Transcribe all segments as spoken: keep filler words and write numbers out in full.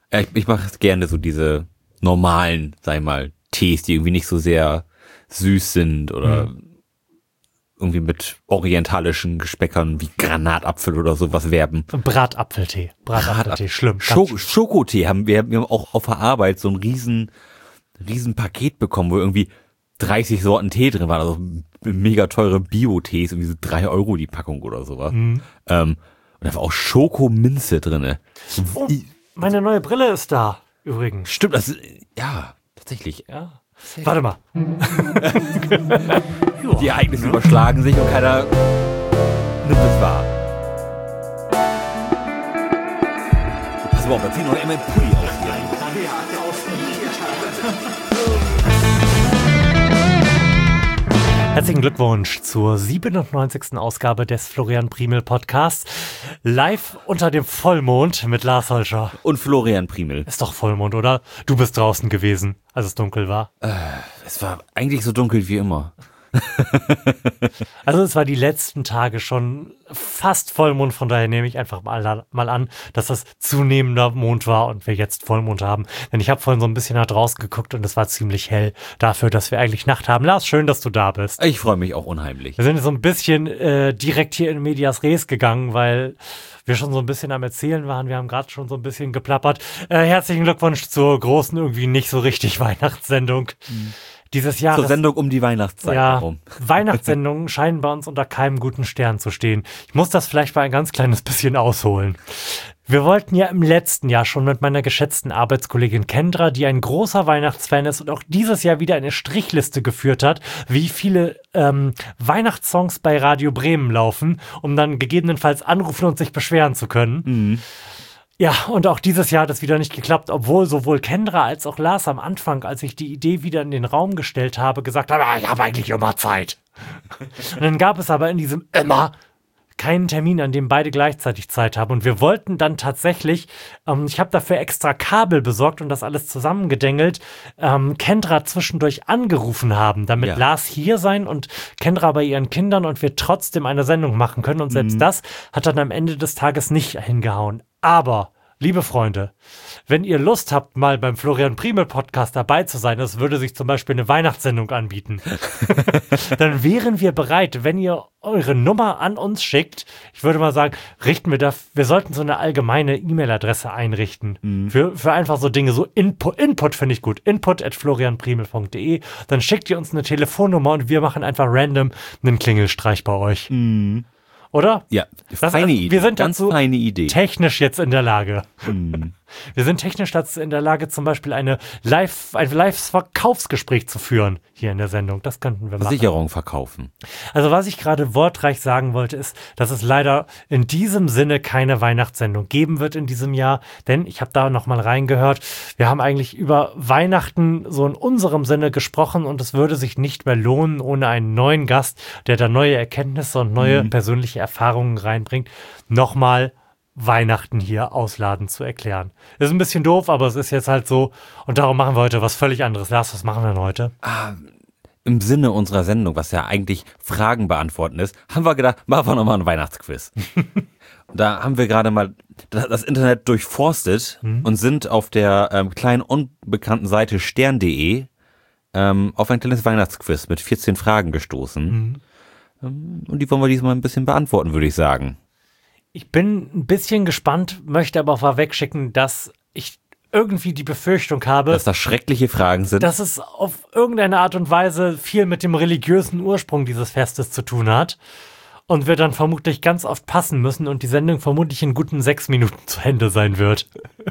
Ja, ich, ich mache gerne so diese normalen, sag ich mal, Tees, die irgendwie nicht so sehr süß sind oder mhm. irgendwie mit orientalischen Gespeckern wie Granatapfel oder sowas werben. Bratapfeltee. Bratapfeltee, Bratapfel. schlimm. Schoko- Schokotee haben wir, wir haben auch auf der Arbeit so ein riesen, riesen Paket bekommen, wo irgendwie dreißig Sorten Tee drin waren, also mega teure Bio-Tees, irgendwie so drei Euro die Packung oder sowas. Mhm. Ähm, und da war auch Schokominze drin. Oh, meine neue Brille ist da, übrigens. Stimmt, das ist, ja, tatsächlich. Ja. Warte mal. Die Ereignisse ja. überschlagen sich und keiner nimmt es wahr. Pass mal auf, da zieht noch einmal ein Pulli aus hier. Herzlichen Glückwunsch zur siebenundneunzigsten Ausgabe des Florian Primel Podcasts. Live unter dem Vollmond mit Lars Holscher. Und Florian Primel. Ist doch Vollmond, oder? Du bist draußen gewesen, als es dunkel war. Äh, es war eigentlich so dunkel wie immer. Also es war die letzten Tage schon fast Vollmond, von daher nehme ich einfach mal, mal an, dass das zunehmender Mond war und wir jetzt Vollmond haben. Denn ich habe vorhin so ein bisschen nach draußen geguckt und es war ziemlich hell dafür, dass wir eigentlich Nacht haben. Lars, schön, dass du da bist. Ich freue mich auch unheimlich. Wir sind so ein bisschen äh, direkt hier in Medias Res gegangen, weil wir schon so ein bisschen am Erzählen waren. Wir haben gerade schon so ein bisschen geplappert. Äh, herzlichen Glückwunsch zur großen, irgendwie nicht so richtig Weihnachtssendung. Mhm. Dieses Jahr. Zur Sendung um die Weihnachtszeit ja, herum. Weihnachtssendungen scheinen bei uns unter keinem guten Stern zu stehen. Ich muss das vielleicht mal ein ganz kleines bisschen ausholen. Wir wollten ja im letzten Jahr schon mit meiner geschätzten Arbeitskollegin Kendra, die ein großer Weihnachtsfan ist und auch dieses Jahr wieder eine Strichliste geführt hat, wie viele ähm, Weihnachtssongs bei Radio Bremen laufen, um dann gegebenenfalls anrufen und sich beschweren zu können. Mhm. Ja, und auch dieses Jahr hat es wieder nicht geklappt, obwohl sowohl Kendra als auch Lars am Anfang, als ich die Idee wieder in den Raum gestellt habe, gesagt haben, ah, ich habe eigentlich immer Zeit. Und dann gab es aber in diesem immer keinen Termin, an dem beide gleichzeitig Zeit haben. Und wir wollten dann tatsächlich, ähm, ich habe dafür extra Kabel besorgt und das alles zusammengedengelt, ähm, Kendra zwischendurch angerufen haben, damit ja. Lars hier sein und Kendra bei ihren Kindern und wir trotzdem eine Sendung machen können. Und selbst mhm. das hat dann am Ende des Tages nicht hingehauen. Aber, liebe Freunde, wenn ihr Lust habt, mal beim Florian Primel Podcast dabei zu sein, es würde sich zum Beispiel eine Weihnachtssendung anbieten, dann wären wir bereit, wenn ihr eure Nummer an uns schickt. Ich würde mal sagen, richten wir da, wir sollten so eine allgemeine E-Mail-Adresse einrichten. Mhm. Für, für einfach so Dinge, so Input, Input finde ich gut. Input at florianprimel punkt de. Dann schickt ihr uns eine Telefonnummer und wir machen einfach random einen Klingelstreich bei euch. Mhm. Oder? Ja, das, feine also, Idee. Wir sind ganz dazu feine Idee. Technisch jetzt in der Lage. Mm. Wir sind technisch dazu in der Lage, zum Beispiel eine Live, ein Live-Verkaufsgespräch zu führen hier in der Sendung. Das könnten wir machen. Versicherung verkaufen. Also was ich gerade wortreich sagen wollte, ist, dass es leider in diesem Sinne keine Weihnachtssendung geben wird in diesem Jahr. Denn ich habe da nochmal reingehört, wir haben eigentlich über Weihnachten so in unserem Sinne gesprochen und es würde sich nicht mehr lohnen, ohne einen neuen Gast, der da neue Erkenntnisse und neue mm. persönliche Erfahrungen reinbringt, nochmal Weihnachten hier ausladen zu erklären. Ist ein bisschen doof, aber es ist jetzt halt so. Und darum machen wir heute was völlig anderes. Lars, was machen wir denn heute? Ah, im Sinne unserer Sendung, was ja eigentlich Fragen beantworten ist, haben wir gedacht, machen wir nochmal ein Weihnachtsquiz. Da haben wir gerade mal das Internet durchforstet mhm. und sind auf der ähm, kleinen unbekannten Seite stern punkt de ähm, auf ein kleines Weihnachtsquiz mit vierzehn Fragen gestoßen. Mhm. Ähm, und die wollen wir diesmal ein bisschen beantworten, würde ich sagen. Ich bin ein bisschen gespannt, möchte aber vorwegschicken, dass ich irgendwie die Befürchtung habe, dass das schreckliche Fragen sind. Dass es auf irgendeine Art und Weise viel mit dem religiösen Ursprung dieses Festes zu tun hat und wir dann vermutlich ganz oft passen müssen und die Sendung vermutlich in guten sechs Minuten zu Ende sein wird.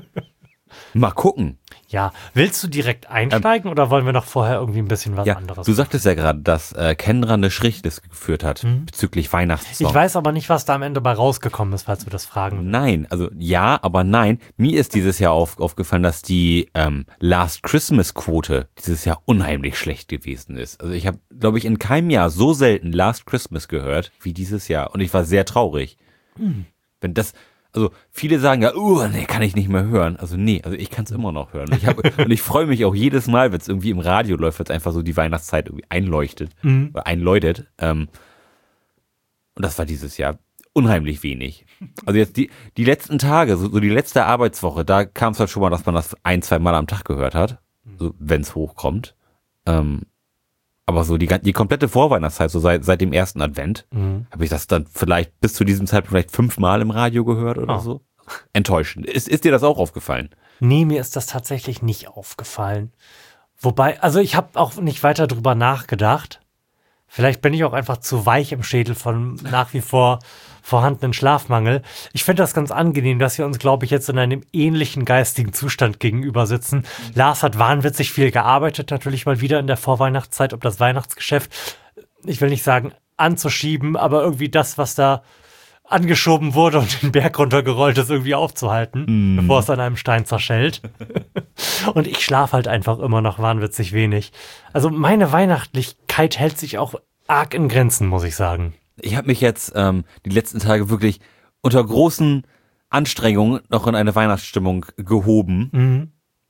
Mal gucken. Ja, willst du direkt einsteigen ähm, oder wollen wir noch vorher irgendwie ein bisschen was ja, anderes du machen? Sagtest ja gerade, dass äh, Kendra eine Strichliste geführt hat mhm. bezüglich Weihnachtssongs. Ich weiß aber nicht, was da am Ende bei rausgekommen ist, falls du das fragen willst. Nein, also ja, aber nein. Mir ist dieses Jahr auf, aufgefallen, dass die ähm, Last Christmas Quote dieses Jahr unheimlich schlecht gewesen ist. Also ich habe, glaube ich, in keinem Jahr so selten Last Christmas gehört wie dieses Jahr und ich war sehr traurig. Mhm. Wenn das... Also viele sagen ja, uh, nee, kann ich nicht mehr hören. Also nee, also ich kann es immer noch hören. Ich hab, und ich freue mich auch jedes Mal, wenn es irgendwie im Radio läuft, wenn es einfach so die Weihnachtszeit irgendwie einleuchtet, mhm. oder einläutet. Ähm, und das war dieses Jahr unheimlich wenig. Also jetzt die, die letzten Tage, so, so die letzte Arbeitswoche, da kam es halt schon mal, dass man das ein, zwei Mal am Tag gehört hat, so, wenn es hochkommt. Ähm, aber so die, die komplette Vorweihnachtszeit, so seit, seit dem ersten Advent, Mhm. habe ich das dann vielleicht bis zu diesem Zeitpunkt vielleicht fünfmal im Radio gehört oder Oh. so. Enttäuschend. Ist, ist dir das auch aufgefallen? Nee, mir ist das tatsächlich nicht aufgefallen. Wobei, also ich habe auch nicht weiter drüber nachgedacht. Vielleicht bin ich auch einfach zu weich im Schädel von nach wie vor vorhandenen Schlafmangel. Ich finde das ganz angenehm, dass wir uns, glaube ich, jetzt in einem ähnlichen geistigen Zustand gegenüber sitzen. Mhm. Lars hat wahnwitzig viel gearbeitet, natürlich mal wieder in der Vorweihnachtszeit, um das Weihnachtsgeschäft, ich will nicht sagen anzuschieben, aber irgendwie das, was da angeschoben wurde und den Berg runtergerollt ist, irgendwie aufzuhalten, mm. bevor es an einem Stein zerschellt. Und ich schlafe halt einfach immer noch wahnwitzig wenig. Also meine Weihnachtlichkeit hält sich auch arg in Grenzen, muss ich sagen. Ich habe mich jetzt ähm, die letzten Tage wirklich unter großen Anstrengungen noch in eine Weihnachtsstimmung gehoben. Mhm.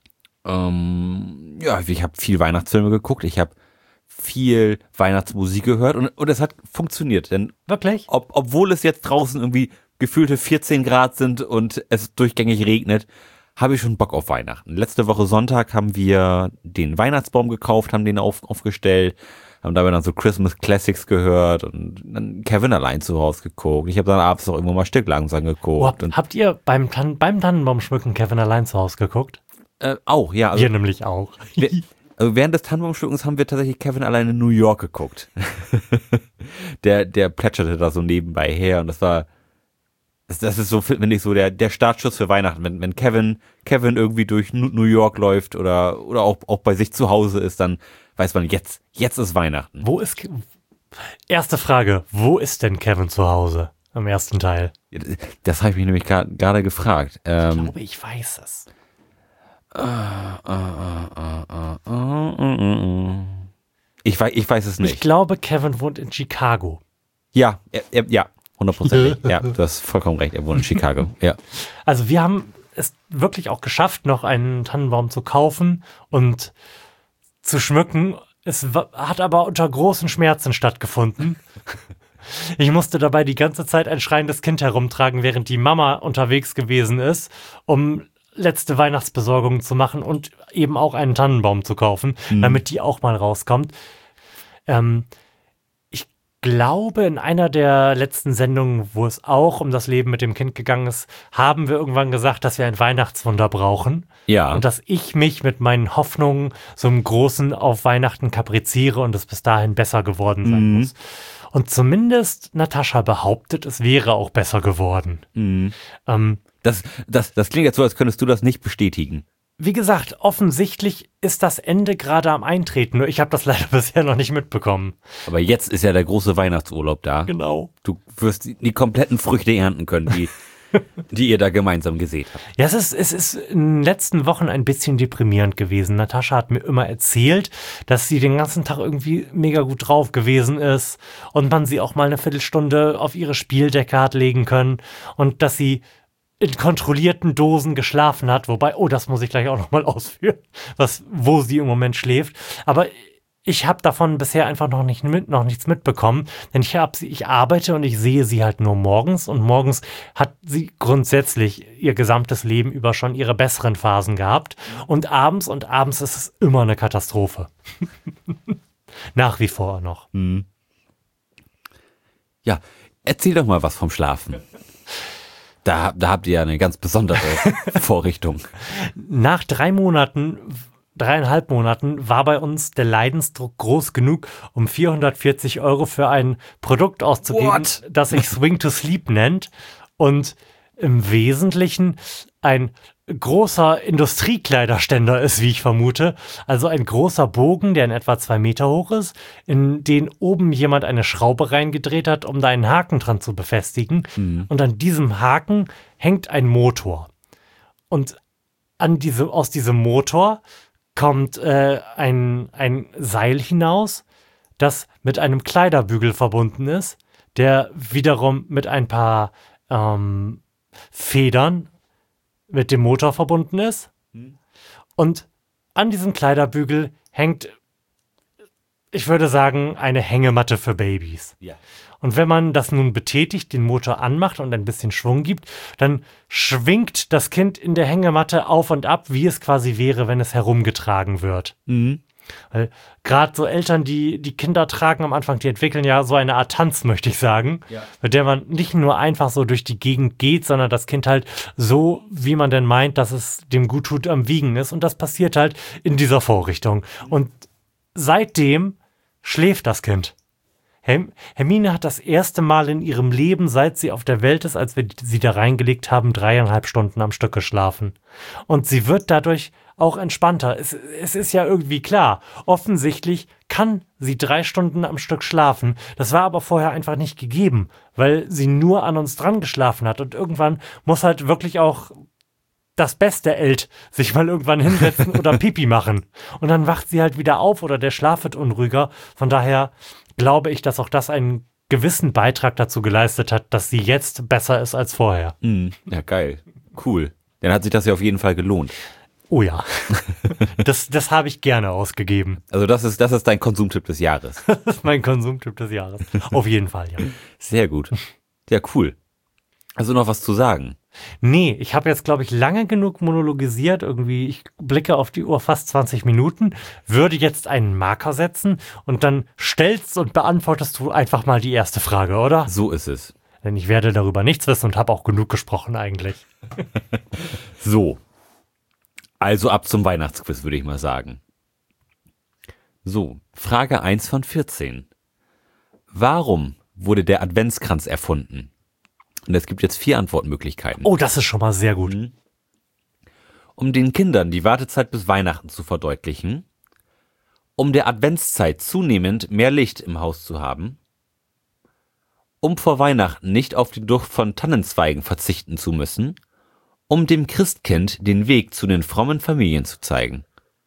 Ähm, ja, ich habe viel Weihnachtsfilme geguckt, ich habe viel Weihnachtsmusik gehört und, und es hat funktioniert. Denn wirklich? Ob, obwohl es jetzt draußen irgendwie gefühlte vierzehn Grad sind und es durchgängig regnet, habe ich schon Bock auf Weihnachten. Letzte Woche Sonntag haben wir den Weihnachtsbaum gekauft, haben den auf, aufgestellt, haben dabei dann so Christmas Classics gehört und dann Kevin allein zu Hause geguckt. Ich habe dann abends noch irgendwo mal Stück langsam geguckt. Oh, habt, und habt ihr beim, Tan- beim Tannenbaumschmücken Kevin allein zu Hause geguckt? Äh, auch, ja. Also wir nämlich auch. Wir, also während des Tannenbaumschmückens haben wir tatsächlich Kevin allein in New York geguckt. der, der plätscherte da so nebenbei her und das war, das, das ist so, finde ich, so der, der Startschuss für Weihnachten. Wenn, wenn Kevin, Kevin irgendwie durch New York läuft oder, oder auch, auch bei sich zu Hause ist, dann weiß man, jetzt, jetzt ist Weihnachten. Wo ist, Ke- erste Frage, wo ist denn Kevin zu Hause am ersten Teil? Das habe ich mich nämlich gerade gefragt. Ähm, Ich glaube, ich weiß es. Ich weiß, ich weiß es nicht. Ich glaube, Kevin wohnt in Chicago. Ja, er, er, ja, hundertprozentig. Ja, du hast vollkommen recht, er wohnt in Chicago. Ja. Also wir haben es wirklich auch geschafft, noch einen Tannenbaum zu kaufen und zu schmücken. Es wa- hat aber unter großen Schmerzen stattgefunden. Ich musste dabei die ganze Zeit ein schreiendes Kind herumtragen, während die Mama unterwegs gewesen ist, um letzte Weihnachtsbesorgungen zu machen und eben auch einen Tannenbaum zu kaufen, Mhm. damit die auch mal rauskommt. Ähm, ich glaube, in einer der letzten Sendungen, wo es auch um das Leben mit dem Kind gegangen ist, haben wir irgendwann gesagt, dass wir ein Weihnachtswunder brauchen. Ja. Und dass ich mich mit meinen Hoffnungen so im Großen auf Weihnachten kapriziere und es bis dahin besser geworden sein Mhm. muss. Und zumindest Natascha behauptet, es wäre auch besser geworden. Mhm. Ähm, Das, das, das klingt jetzt so, als könntest du das nicht bestätigen. wie gesagt, offensichtlich ist das Ende gerade am Eintreten. Nur ich habe das leider bisher noch nicht mitbekommen. Aber jetzt ist ja der große Weihnachtsurlaub da. Genau. Du wirst die, die kompletten Früchte ernten können, die, die ihr da gemeinsam gesät habt. Ja, es ist, es ist in den letzten Wochen ein bisschen deprimierend gewesen. Natascha hat mir immer erzählt, dass sie den ganzen Tag irgendwie mega gut drauf gewesen ist und man sie auch mal eine Viertelstunde auf ihre Spieldecke hat legen können und dass sie in kontrollierten Dosen geschlafen hat, wobei, oh, das muss ich gleich auch nochmal ausführen, was, wo sie im Moment schläft. Aber ich habe davon bisher einfach noch nicht mit, noch nichts mitbekommen, denn ich habe sie, ich arbeite und ich sehe sie halt nur morgens und morgens hat sie grundsätzlich ihr gesamtes Leben über schon ihre besseren Phasen gehabt und abends und abends ist es immer eine Katastrophe. Nach wie vor noch. Hm. Ja, erzähl doch mal was vom Schlafen. Da, da habt ihr ja eine ganz besondere Vorrichtung. Nach drei Monaten, dreieinhalb Monaten war bei uns der Leidensdruck groß genug, um vierhundertvierzig Euro für ein Produkt auszugeben, What? das sich Swing to Sleep nennt und im Wesentlichen ein großer Industriekleiderständer ist, wie ich vermute. Also ein großer Bogen, der in etwa zwei Meter hoch ist, in den oben jemand eine Schraube reingedreht hat, um da einen Haken dran zu befestigen. Mhm. Und an diesem Haken hängt ein Motor. Und an diese, aus diesem Motor kommt äh, ein, ein Seil hinaus, das mit einem Kleiderbügel verbunden ist, der wiederum mit ein paar ähm, Federn mit dem Motor verbunden ist. Mhm. Und an diesem Kleiderbügel hängt ich würde sagen, eine Hängematte für Babys. Ja. Und wenn man das nun betätigt, den Motor anmacht und ein bisschen Schwung gibt, dann schwingt das Kind in der Hängematte auf und ab, wie es quasi wäre, wenn es herumgetragen wird. Mhm. Weil gerade so Eltern, die die Kinder tragen am Anfang, die entwickeln ja so eine Art Tanz, möchte ich sagen, Ja. mit der man nicht nur einfach so durch die Gegend geht, sondern das Kind halt so, wie man denn meint, dass es dem gut tut, am Wiegen ist. Und das passiert halt in dieser Vorrichtung. Und seitdem schläft das Kind. Herm- Hermine hat das erste Mal in ihrem Leben, seit sie auf der Welt ist, als wir sie da reingelegt haben, dreieinhalb Stunden am Stück geschlafen. Und sie wird dadurch auch entspannter. Es, es ist ja irgendwie klar, offensichtlich kann sie drei Stunden am Stück schlafen. Das war aber vorher einfach nicht gegeben, weil sie nur an uns dran geschlafen hat. Und irgendwann muss halt wirklich auch das beste Elt sich mal irgendwann hinsetzen oder Pipi machen. Und dann wacht sie halt wieder auf oder der Schlaf wird unruhiger. Von daher glaube ich, dass auch das einen gewissen Beitrag dazu geleistet hat, dass sie jetzt besser ist als vorher. Mhm. Ja, geil. Cool. Dann hat sich das ja auf jeden Fall gelohnt. Oh ja, das, das habe ich gerne ausgegeben. Also das ist, das ist dein Konsumtipp des Jahres. Das ist mein Konsumtipp des Jahres. Auf jeden Fall, ja. Sehr gut. Ja, cool. Also noch was zu sagen? Nee, ich habe jetzt, glaube ich, lange genug monologisiert. Irgendwie, ich blicke auf die Uhr, fast zwanzig Minuten, würde jetzt einen Marker setzen und dann stellst und beantwortest du einfach mal die erste Frage, oder? So ist es. Denn ich werde darüber nichts wissen und habe auch genug gesprochen eigentlich. So. Also ab zum Weihnachtsquiz, würde ich mal sagen. So, Frage eins von vierzehn. Warum wurde der Adventskranz erfunden? Und es gibt jetzt vier Antwortmöglichkeiten. Oh, das ist schon mal sehr gut. Mhm. Um den Kindern die Wartezeit bis Weihnachten zu verdeutlichen, um der Adventszeit zunehmend mehr Licht im Haus zu haben, um vor Weihnachten nicht auf die Duft von Tannenzweigen verzichten zu müssen, um dem Christkind den Weg zu den frommen Familien zu zeigen.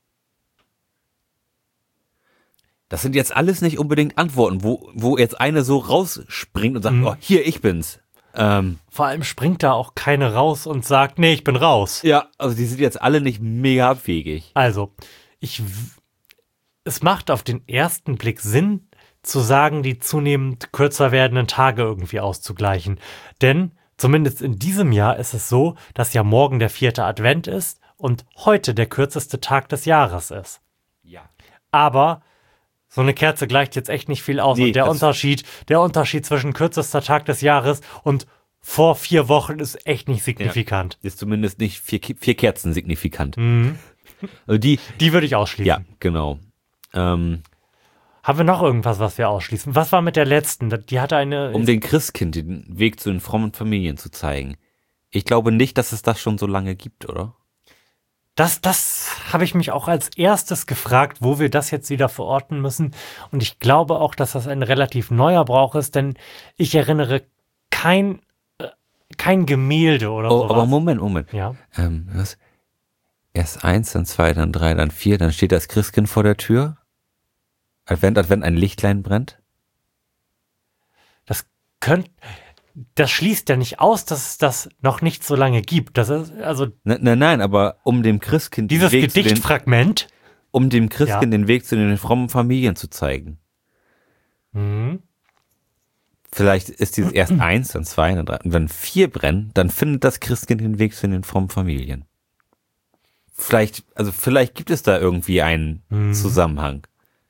Das sind jetzt alles nicht unbedingt Antworten, wo, wo jetzt eine so rausspringt und sagt, Mhm. oh, hier, ich bin's. Ähm, Vor allem springt da auch keine raus und sagt, nee, ich bin raus. ja, also die sind jetzt alle nicht mega abwegig. Also, ich, w- es macht auf den ersten Blick Sinn, zu sagen, die zunehmend kürzer werdenden Tage irgendwie auszugleichen. Denn zumindest in diesem Jahr ist es so, dass ja morgen der vierte Advent ist und heute der kürzeste Tag des Jahres ist. Ja. Aber so eine Kerze gleicht jetzt echt nicht viel aus. Nee, und der das- Unterschied, der Unterschied zwischen kürzester Tag des Jahres und vor vier Wochen ist echt nicht signifikant. Ist zumindest nicht vier, Ki- vier Kerzen signifikant. Mhm. Also die, Die würde ich ausschließen. ja, genau. Ähm, Haben wir noch irgendwas, was wir ausschließen? Was war mit der letzten? Die hatte eine. um den Christkind den Weg zu den frommen Familien zu zeigen. Ich glaube nicht, dass es das schon so lange gibt, oder? Das, das habe ich mich auch als erstes gefragt, wo wir das jetzt wieder verorten müssen. Und ich glaube auch, dass das ein relativ neuer Brauch ist, denn ich erinnere kein, äh, kein Gemälde oder Oh, sowas. aber Moment, Moment. Ja. Ähm, was? Erst eins, dann zwei, dann drei, dann vier, dann steht das Christkind vor der Tür. Advent, Advent, ein Lichtlein brennt. Das könnte. Das schließt ja nicht aus, dass es das noch nicht so lange gibt. Das ist, also Nein, nein, nein, aber um dem Christkind dieses den Weg zu den, Gedichtfragment. um dem Christkind Ja. den Weg zu den frommen Familien zu zeigen. Mhm. Vielleicht ist dieses erst eins, dann zwei, dann drei. Und wenn vier brennen, dann findet das Christkind den Weg zu den frommen Familien. Vielleicht, also vielleicht gibt es da irgendwie einen Mhm. Zusammenhang.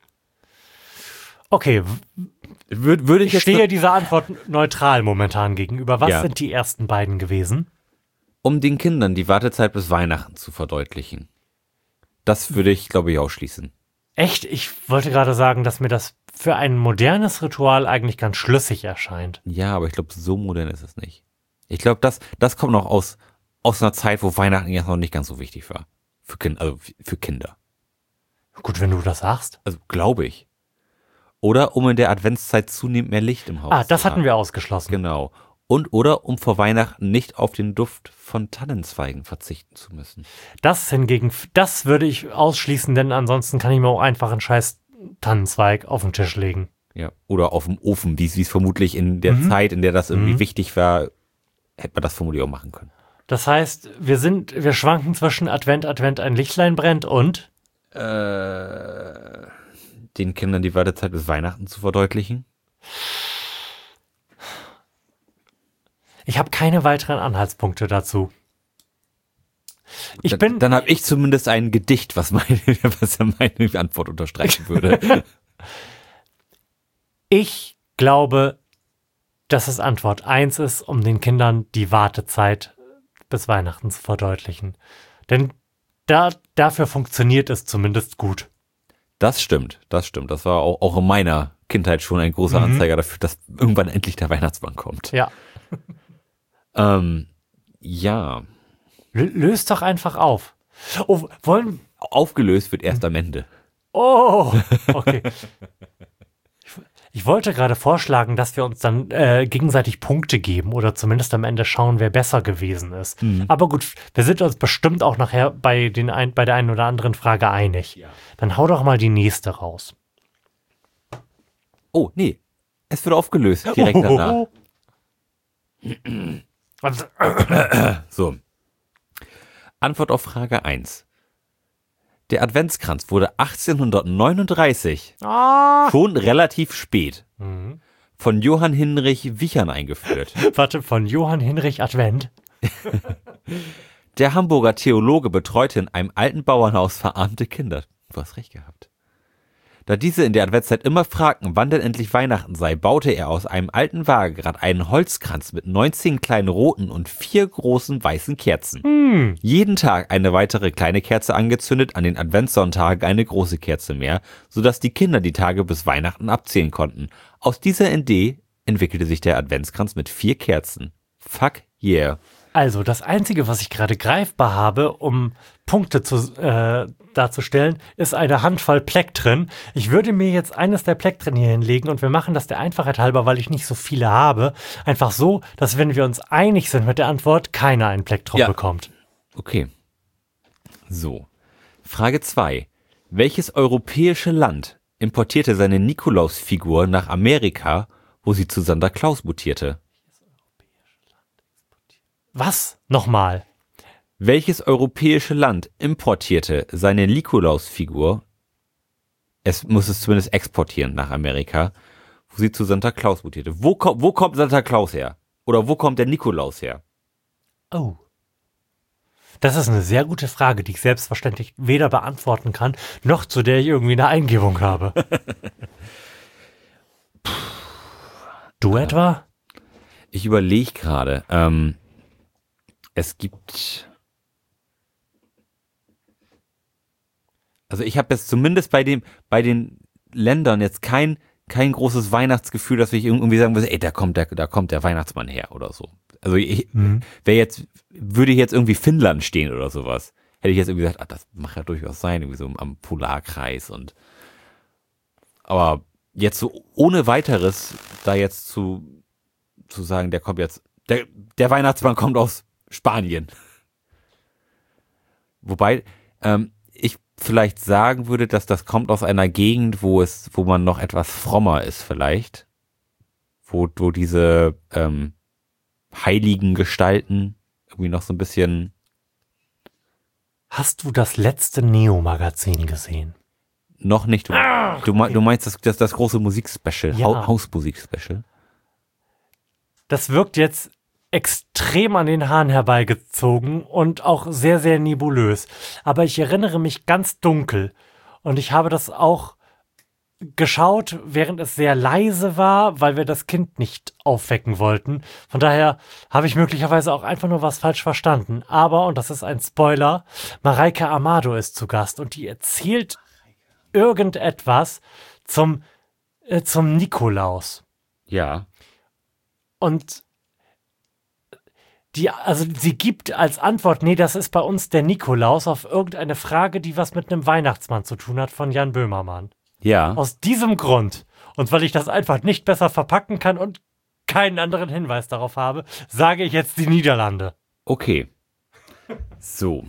Okay, Würde, würde ich ich jetzt stehe dieser Antwort neutral momentan gegenüber. Was Ja. sind die ersten beiden gewesen? um den Kindern die Wartezeit bis Weihnachten zu verdeutlichen. Das würde ich, glaube ich, ausschließen. Echt? Ich wollte gerade sagen, dass mir das für ein modernes Ritual eigentlich ganz schlüssig erscheint. Ja, aber ich glaube, so modern ist es nicht. Ich glaube, das, das kommt noch aus, aus einer Zeit, wo Weihnachten jetzt noch nicht ganz so wichtig war. Für, kind, also für Kinder. Gut, wenn du das sagst. Also glaube ich. Oder um in der Adventszeit zunehmend mehr Licht im Haus Ah, das zu hatten haben. wir ausgeschlossen. Genau. Und oder um vor Weihnachten nicht auf den Duft von Tannenzweigen verzichten zu müssen. Das hingegen, das würde ich ausschließen, denn ansonsten kann ich mir auch einfach einen scheiß Tannenzweig auf den Tisch legen. Ja. Oder auf dem Ofen, wie es wie es vermutlich in der Mhm. Zeit, in der das irgendwie Mhm. wichtig war, hätte man das vermutlich auch machen können. Das heißt, wir sind, wir schwanken zwischen Advent, Advent, ein Lichtlein brennt und Äh, den Kindern die Wartezeit bis Weihnachten zu verdeutlichen? Ich habe keine weiteren Anhaltspunkte dazu. Ich dann bin, dann habe ich zumindest ein Gedicht, was meine, was ja meine Antwort unterstreichen würde. ich glaube, dass es Antwort eins ist, um den Kindern die Wartezeit bis Weihnachten zu verdeutlichen. Denn da, dafür funktioniert es zumindest gut. Das stimmt, das stimmt. Das war auch, auch in meiner Kindheit schon ein großer Mhm. Anzeiger dafür, dass irgendwann endlich der Weihnachtsmann kommt. Ja. Ähm, ja. L- löst doch einfach auf. Oh, wollen. Aufgelöst wird erst am Ende. Oh, okay. Ich, ich wollte gerade vorschlagen, dass wir uns dann äh, gegenseitig Punkte geben oder zumindest am Ende schauen, wer besser gewesen ist. Mhm. Aber gut, wir sind uns bestimmt auch nachher bei, den ein, bei der einen oder anderen Frage einig. Ja. Dann hau doch mal die nächste raus. Oh, nee. Es wird aufgelöst direkt danach. Also, So. Antwort auf Frage eins. Der Adventskranz wurde achtzehnhundertneununddreißig, ah. schon relativ spät, Mhm. von Johann Hinrich Wichern eingeführt. Warte, von Johann Hinrich Advent. Der Hamburger Theologe betreute in einem alten Bauernhaus verarmte Kinder. Du hast recht gehabt. Da diese in der Adventszeit immer fragten, wann denn endlich Weihnachten sei, baute er aus einem alten Waagerad einen Holzkranz mit neunzehn kleinen roten und vier großen weißen Kerzen. Hm. Jeden Tag eine weitere kleine Kerze angezündet, an den Adventssonntagen eine große Kerze mehr, sodass die Kinder die Tage bis Weihnachten abzählen konnten. Aus dieser Idee entwickelte sich der Adventskranz mit vier Kerzen. Fuck yeah. Also, das Einzige, was ich gerade greifbar habe, um Punkte zu, äh, darzustellen, ist eine Handvoll Plektren. Ich würde mir jetzt eines der Plektren hier hinlegen und wir machen das der Einfachheit halber, weil ich nicht so viele habe, einfach so, dass wenn wir uns einig sind mit der Antwort, keiner ein Plektrum Ja. bekommt. Okay. So. Frage zwei. Welches europäische Land importierte seine Nikolausfigur nach Amerika, wo sie zu Santa Claus mutierte? Was? Nochmal. Welches europäische Land importierte seine Nikolausfigur, es muss es zumindest exportieren nach Amerika, wo sie zu Santa Claus mutierte? Wo, ko- wo kommt Santa Claus her? Oder wo kommt der Nikolaus her? Oh. Das ist eine sehr gute Frage, die ich selbstverständlich weder beantworten kann, noch zu der ich irgendwie eine Eingebung habe. Du etwa? Ich überlege gerade, ähm, es gibt, also ich habe jetzt zumindest bei dem, bei den Ländern jetzt kein, kein großes Weihnachtsgefühl, dass ich irgendwie sagen würde, ey, da kommt der, da kommt der Weihnachtsmann her oder so. Also ich, Mhm. wäre jetzt, würde jetzt irgendwie Finnland stehen oder sowas, hätte ich jetzt irgendwie gesagt, ah, das mag ja durchaus sein, irgendwie so am Polarkreis und, aber jetzt so ohne weiteres da jetzt zu, zu sagen, der kommt jetzt, der, der Weihnachtsmann kommt aus Spanien. Wobei ähm, ich vielleicht sagen würde, dass das kommt aus einer Gegend, wo es, wo man noch etwas frommer ist vielleicht, wo, wo diese ähm, heiligen Gestalten irgendwie noch so ein bisschen. Hast du das letzte Neo-Magazin gesehen? Noch nicht. Du, Ach, du, me- okay. du meinst das, das, das große Musikspecial, Ja. Hau- Hausmusik-Special? Das wirkt jetzt extrem an den Haaren herbeigezogen und auch sehr, sehr nebulös. Aber ich erinnere mich ganz dunkel. Und ich habe das auch geschaut, während es sehr leise war, weil wir das Kind nicht aufwecken wollten. Von daher habe ich möglicherweise auch einfach nur was falsch verstanden. Aber, und das ist ein Spoiler, Mareike Amado ist zu Gast und die erzählt irgendetwas zum, äh, zum Nikolaus. Ja. Und die, also sie gibt als Antwort, nee, das ist bei uns der Nikolaus, auf irgendeine Frage, die was mit einem Weihnachtsmann zu tun hat, von Jan Böhmermann. Ja. Aus diesem Grund und weil ich das einfach nicht besser verpacken kann und keinen anderen Hinweis darauf habe, sage ich jetzt die Niederlande. Okay. So.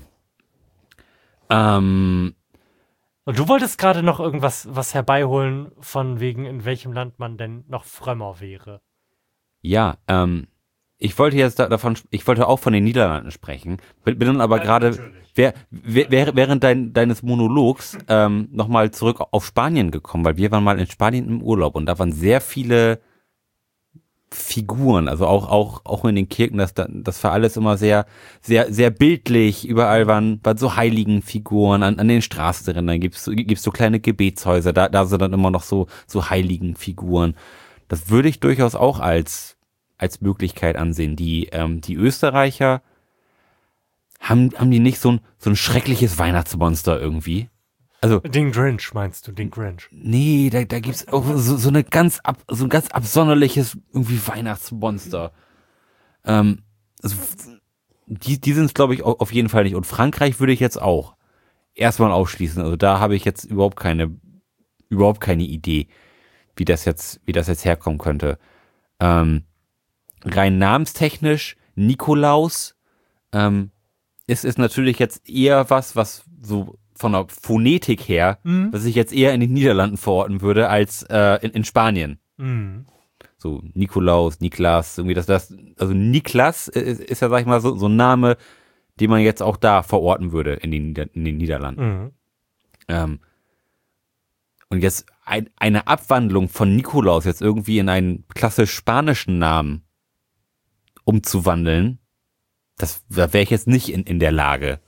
Ähm, Und du wolltest gerade noch irgendwas was herbeiholen, von wegen, in welchem Land man denn noch frömmer wäre. ja, ähm, ich wollte jetzt da, davon, ich wollte auch von den Niederlanden sprechen, bin, bin dann aber Ja, gerade natürlich. wer, wer, während dein, deines Monologs ähm, nochmal zurück auf Spanien gekommen, weil wir waren mal in Spanien im Urlaub und da waren sehr viele Figuren, also auch, auch, auch in den Kirchen, das, das war alles immer sehr, sehr, sehr bildlich. Überall waren, waren so Heiligenfiguren an, an den Straßenrändern, gibt's, gibt's so kleine Gebetshäuser, da, da sind dann immer noch so, so Heiligenfiguren. Das würde ich durchaus auch als, als Möglichkeit ansehen. Die, ähm, die Österreicher haben, haben die nicht so ein, so ein schreckliches Weihnachtsmonster irgendwie? Also, Den Grinch meinst du, den Grinch? nee, da, da gibt's auch so, so eine ganz ab, so ein ganz absonderliches irgendwie Weihnachtsmonster. Ähm, also, die, die sind es, glaube ich, auf jeden Fall nicht. Und Frankreich würde ich jetzt auch erstmal ausschließen. Also da habe ich jetzt überhaupt keine, überhaupt keine Idee, wie das jetzt, wie das jetzt herkommen könnte. Ähm, rein namenstechnisch, Nikolaus, ähm, ist, ist natürlich jetzt eher was, was so von der Phonetik her, Mhm. was ich jetzt eher in den Niederlanden verorten würde, als äh, in, in Spanien. Mhm. So Nikolaus, Niklas, irgendwie das, das, also Niklas ist, ist ja, sag ich mal, so, so ein Name, den man jetzt auch da verorten würde in den, Nieder- in den Niederlanden. Mhm. Ähm, und jetzt ein, eine Abwandlung von Nikolaus jetzt irgendwie in einen klassisch spanischen Namen umzuwandeln, das, da wäre ich jetzt nicht in, in der Lage.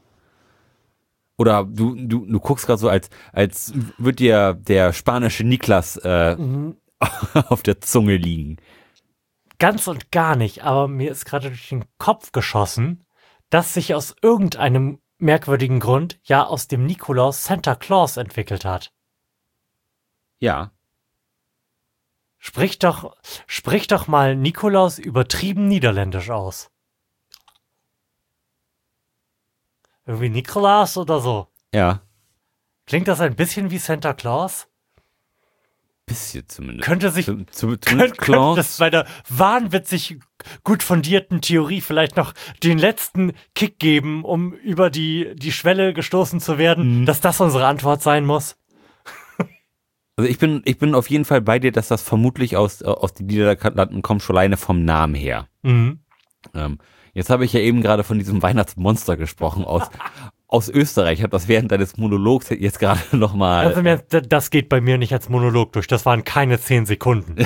Oder du, du, du guckst gerade so, als, als würde dir der spanische Niklas äh, Mhm. auf der Zunge liegen. Ganz und gar nicht, aber mir ist gerade durch den Kopf geschossen, dass sich aus irgendeinem merkwürdigen Grund ja aus dem Nikolaus Santa Claus entwickelt hat. Ja. Sprich doch, sprich doch mal Nikolaus übertrieben niederländisch aus. Irgendwie Nikolaus oder so. Ja. Klingt das ein bisschen wie Santa Claus? Bisschen zumindest. Könnte sich, Zum, zum, könnte, zumindest könnte Claus. das bei einer wahnwitzig gut fundierten Theorie vielleicht noch den letzten Kick geben, um über die, die Schwelle gestoßen zu werden, Mhm. dass das unsere Antwort sein muss? Also ich bin, ich bin auf jeden Fall bei dir, dass das vermutlich aus, aus den Niederlanden kommt, schon alleine vom Namen her. Mhm. Ähm, jetzt habe ich ja eben gerade von diesem Weihnachtsmonster gesprochen aus, aus Österreich. Ich habe das während deines Monologs jetzt gerade nochmal. Also mir, d- das geht bei mir nicht als Monolog durch. Das waren keine zehn Sekunden.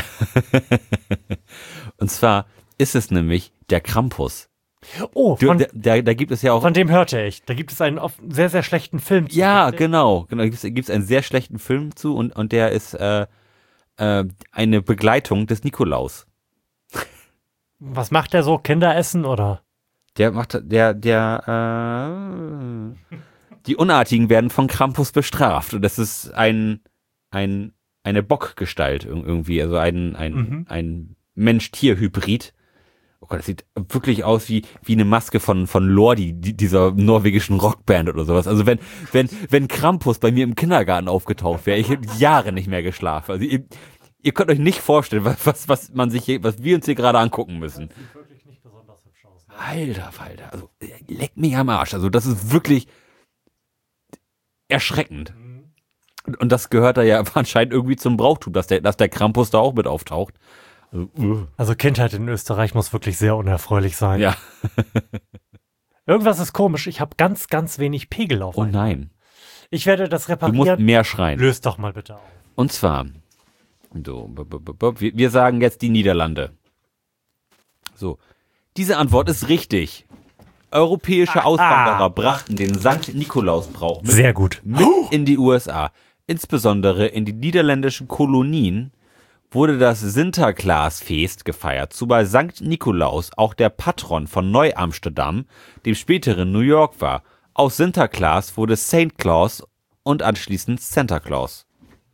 Und zwar ist es nämlich der Krampus. Oh, Du, von, da, da, da gibt es ja auch. von dem hörte ich. Da gibt es einen oft sehr, sehr schlechten Film zu. Ja, richtig? genau. genau. Da gibt es einen sehr schlechten Film zu und, und der ist äh, äh, eine Begleitung des Nikolaus. Was macht der so? Kinder essen oder? Der macht, der, der, äh, die Unartigen werden von Krampus bestraft und das ist ein, ein, eine Bockgestalt ir- irgendwie, also ein, ein, Mhm. ein Mensch-Tier-Hybrid. Oh Gott, das sieht wirklich aus wie, wie eine Maske von, von Lordi, die, dieser norwegischen Rockband oder sowas. Also wenn, wenn, wenn Krampus bei mir im Kindergarten aufgetaucht wäre, ich hätte Jahre nicht mehr geschlafen. Also ihr, ihr könnt euch nicht vorstellen, was, was, was man sich hier, was wir uns hier gerade angucken müssen. Sieht wirklich nicht besonders hübsch aus. Alter Falter, also leck mich am Arsch. Also das ist wirklich erschreckend. Und, und das gehört da ja anscheinend irgendwie zum Brauchtum, dass der, dass der Krampus da auch mit auftaucht. Also, uh, Also Kindheit in Österreich muss wirklich sehr unerfreulich sein. ja, Irgendwas ist komisch. Ich habe ganz, ganz wenig Pegel auf oh einmal. nein. Ich werde das Du musst reparieren. mehr schreien. Löst doch mal bitte auf. Und zwar, so, b- b- b- b- wir wir sagen jetzt die Niederlande. So, diese Antwort ist richtig. Europäische Auswanderer brachten den Sankt Nikolausbrauch mit Sehr gut. mit in die U S A. Insbesondere in die niederländischen Kolonien wurde das Sinterklaasfeest gefeiert, wobei Sankt Nikolaus auch der Patron von Neu-Amsterdam, dem späteren New York war. Aus Sinterklaas wurde Saint Claus und anschließend Santa Claus.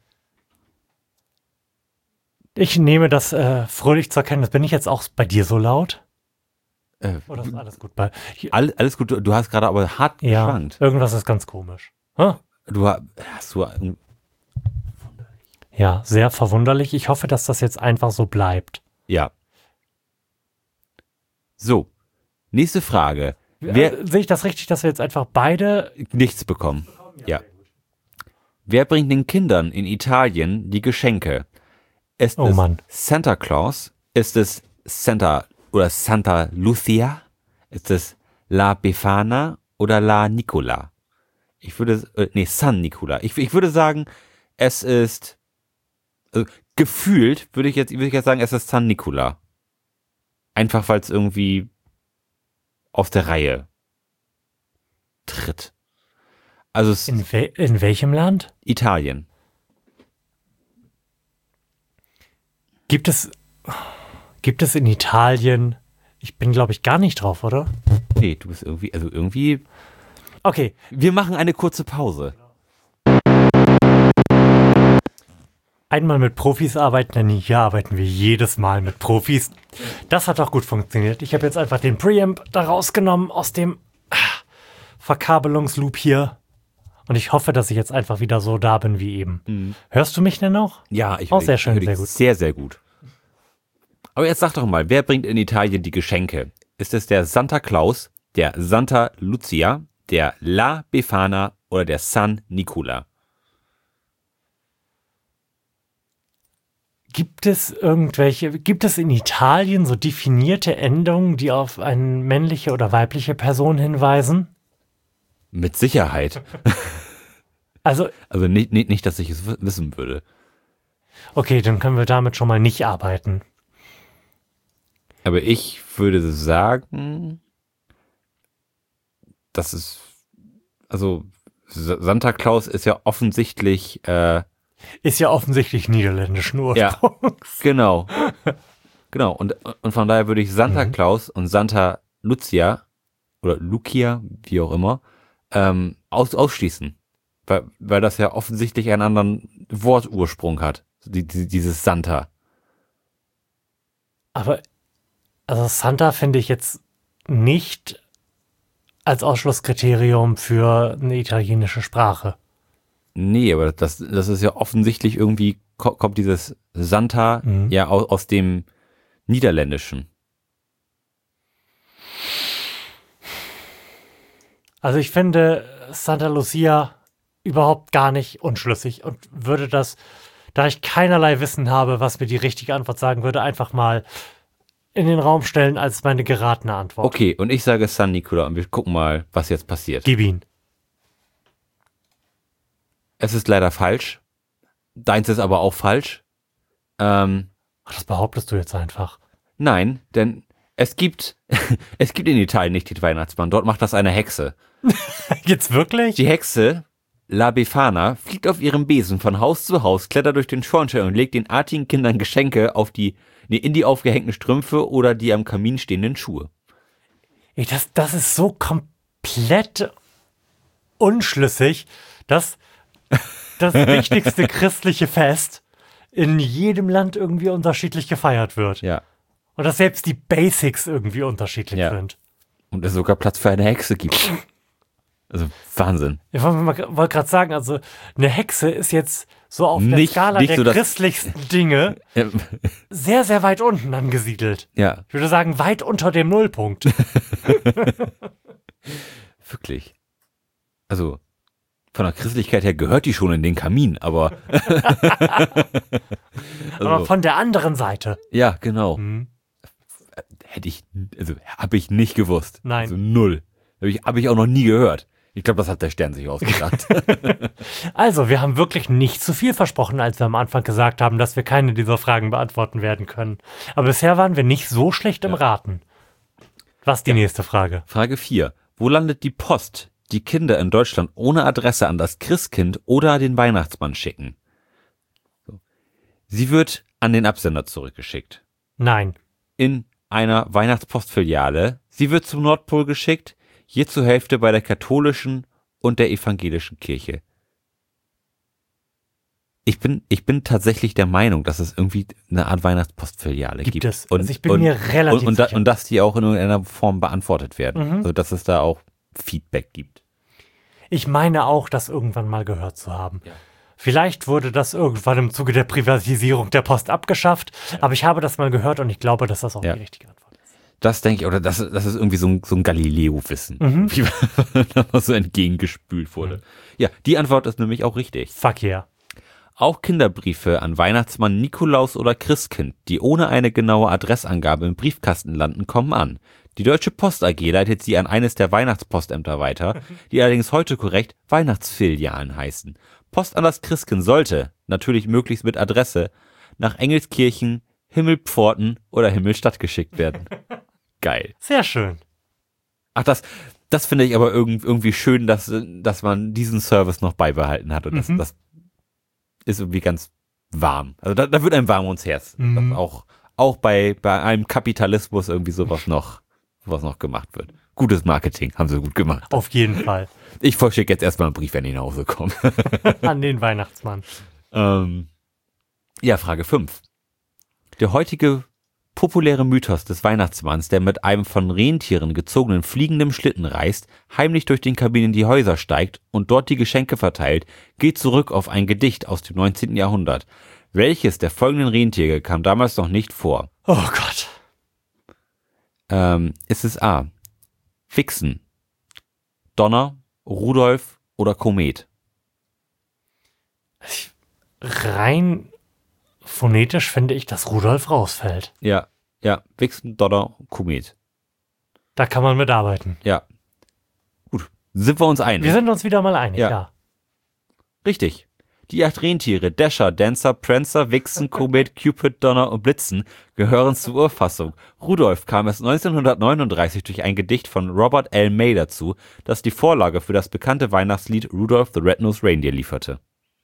Ich nehme das äh, fröhlich zur Kenntnis. Bin ich jetzt auch bei dir so laut? Äh, Oder ist alles gut bei? Hier, all, alles gut, du, du hast gerade aber hart ja, geschwankt. irgendwas ist ganz komisch. Huh? Du ha- hast du Ja, sehr verwunderlich. Ich hoffe, dass das jetzt einfach so bleibt. ja. So, nächste Frage. Wer Äh, sehe ich das richtig, dass wir jetzt einfach beide... nichts bekommen. Ja. Wer bringt den Kindern in Italien die Geschenke? Ist Oh es Mann. Santa Claus? Ist es Santa oder Santa Lucia? Ist es La Befana oder La Nicola? Ich würde, äh, nee, San Nicola. Ich, ich würde sagen, es ist, also gefühlt würde ich jetzt, würde ich jetzt sagen, es ist San Nicola. Einfach weil es irgendwie aus der Reihe tritt. Also es In, we in welchem Land? Italien. Gibt es, gibt es in Italien, ich bin glaube ich gar nicht drauf, oder? Nee, du bist irgendwie, also irgendwie, Okay, wir machen eine kurze Pause. einmal mit Profis arbeiten, denn hier arbeiten wir jedes Mal mit Profis. Das hat auch gut funktioniert. Ich habe jetzt einfach den Preamp da rausgenommen aus dem ah, Verkabelungsloop hier. Und ich hoffe, dass ich jetzt einfach wieder so da bin wie eben. Mhm. Hörst du mich denn noch? Ja, ich Auch höre sehr dich- schön, höre dich sehr gut. Sehr, sehr gut. Aber jetzt sag doch mal, wer bringt in Italien die Geschenke? Ist es der Santa Claus, der Santa Lucia, der La Befana oder der San Nicola? Gibt es irgendwelche, gibt es in Italien so definierte Endungen, die auf eine männliche oder weibliche Person hinweisen? Mit Sicherheit. Also, Also nicht, nicht, nicht, dass ich es w- wissen würde. okay, dann können wir damit schon mal nicht arbeiten. Aber ich würde sagen, dass es, also S- Santa Claus ist ja offensichtlich, äh, Ist ja offensichtlich niederländischen Ja. Ursprungs. genau, genau. Und, und von daher würde ich Santa Mhm. Claus und Santa Lucia oder Lucia, wie auch immer, ähm, aus, ausschließen. Weil, weil das ja offensichtlich einen anderen Wortursprung hat. Die, die, dieses Santa. Aber, also Santa finde ich jetzt nicht als Ausschlusskriterium für eine italienische Sprache. Nee, aber das, das ist ja offensichtlich irgendwie, ko- kommt dieses Santa Mhm. ja aus, aus dem Niederländischen. Also ich finde Santa Lucia überhaupt gar nicht unschlüssig und würde das, da ich keinerlei Wissen habe, was mir die richtige Antwort sagen würde, einfach mal in den Raum stellen als meine geratene Antwort. Okay, und ich sage San Nicola und wir gucken mal, was jetzt passiert. Gib ihn. Es ist leider falsch. Deins ist aber auch falsch. Ähm, Ach, das behauptest du jetzt einfach. nein, denn es gibt, es gibt in Italien nicht den Weihnachtsmann. Dort macht das eine Hexe. Jetzt wirklich? Die Hexe, La Befana, fliegt auf ihrem Besen von Haus zu Haus, klettert durch den Schornstein und legt den artigen Kindern Geschenke auf die, nee, in die aufgehängten Strümpfe oder die am Kamin stehenden Schuhe. Ey, das, das ist so komplett unschlüssig, dass das wichtigste christliche Fest in jedem Land irgendwie unterschiedlich gefeiert wird. Ja. Und dass selbst die Basics irgendwie unterschiedlich Ja. sind. Und es sogar Platz für eine Hexe gibt. Also Wahnsinn. Ich wollte wollt gerade sagen, also eine Hexe ist jetzt so auf der Nicht- Skala nicht der so das- christlichsten Dinge Ähm, sehr, sehr weit unten angesiedelt. Ja, Ich würde sagen, weit unter dem Nullpunkt. wirklich. Also von der Christlichkeit her gehört die schon in den Kamin, aber Aber also, von der anderen Seite. ja, genau. Hm. Hätte ich, also habe ich nicht gewusst. Nein. Also null. Habe ich, hab ich auch noch nie gehört. Ich glaube, das hat der Stern sich ausgedacht. Also, wir haben wirklich nicht zu viel versprochen, als wir am Anfang gesagt haben, dass wir keine dieser Fragen beantworten werden können. Aber bisher waren wir nicht so schlecht im Raten. Was ist die nächste Frage? Frage vier. Wo landet die Post, die Kinder in Deutschland ohne Adresse an das Christkind oder den Weihnachtsmann schicken? So. Sie wird an den Absender zurückgeschickt. Nein. In einer Weihnachtspostfiliale. Sie wird zum Nordpol geschickt, je zur Hälfte bei der katholischen und der evangelischen Kirche. Ich bin, ich bin tatsächlich der Meinung, dass es irgendwie eine Art Weihnachtspostfiliale gibt. Gibt es. Und, Also ich bin und, mir relativ und, und, da, sicher. und dass die auch in irgendeiner Form beantwortet werden. Mhm. Also dass es da auch Feedback gibt. Ich meine auch, das irgendwann mal gehört zu haben. Ja. Vielleicht wurde das irgendwann im Zuge der Privatisierung der Post abgeschafft, aber ich habe das mal gehört und ich glaube, dass das auch Ja. die richtige Antwort ist. Das denke ich, oder das, das ist irgendwie so ein, so ein Galileo-Wissen, Mhm. wie da mal so entgegengespült wurde. Ja, die Antwort ist nämlich auch richtig. Fuck yeah. Auch Kinderbriefe an Weihnachtsmann, Nikolaus oder Christkind, die ohne eine genaue Adressangabe im Briefkasten landen, kommen an. Die Deutsche Post A G leitet sie an eines der Weihnachtspostämter weiter, die allerdings heute korrekt Weihnachtsfilialen heißen. Post an das Christkind sollte, natürlich möglichst mit Adresse, nach Engelskirchen, Himmelpforten oder Himmelstadt geschickt werden. Geil. Sehr schön. Ach, das, das finde ich aber irg- irgendwie schön, dass, dass man diesen Service noch beibehalten hat. Und das, Mhm. das ist irgendwie ganz warm. Also da, da wird einem warm ums Herz. Mhm. Dass auch, auch bei, bei einem Kapitalismus irgendwie sowas noch, sowas noch gemacht wird. Gutes Marketing, haben sie gut gemacht. Auf jeden Fall. Ich verschicke jetzt erstmal einen Brief, wenn ich nach Hause komme. An den Weihnachtsmann. ähm, ja, Frage fünf. Der heutige populäre Mythos des Weihnachtsmanns, der mit einem von Rentieren gezogenen fliegenden Schlitten reist, heimlich durch den Kamin in die Häuser steigt und dort die Geschenke verteilt, geht zurück auf ein Gedicht aus dem neunzehnten Jahrhundert. Welches der folgenden Rentiere kam damals noch nicht vor? Oh Gott. Ähm, ist es A. Vixen, Donner, Rudolf oder Komet? Rein phonetisch finde ich, dass Rudolf rausfällt. Ja, ja, Vixen, Donner, Komet. Da kann man mitarbeiten. Ja. Gut, sind wir uns einig? Wir sind uns wieder mal einig, Ja. ja. Richtig. Die acht Rentiere, Dasher, Dancer, Prancer, Vixen, Komet, Cupid, Donner und Blitzen, gehören zur Urfassung. Rudolf kam es neunzehnhundertneununddreißig durch ein Gedicht von Robert L. May dazu, das die Vorlage für das bekannte Weihnachtslied Rudolph the Red-Nosed Reindeer lieferte.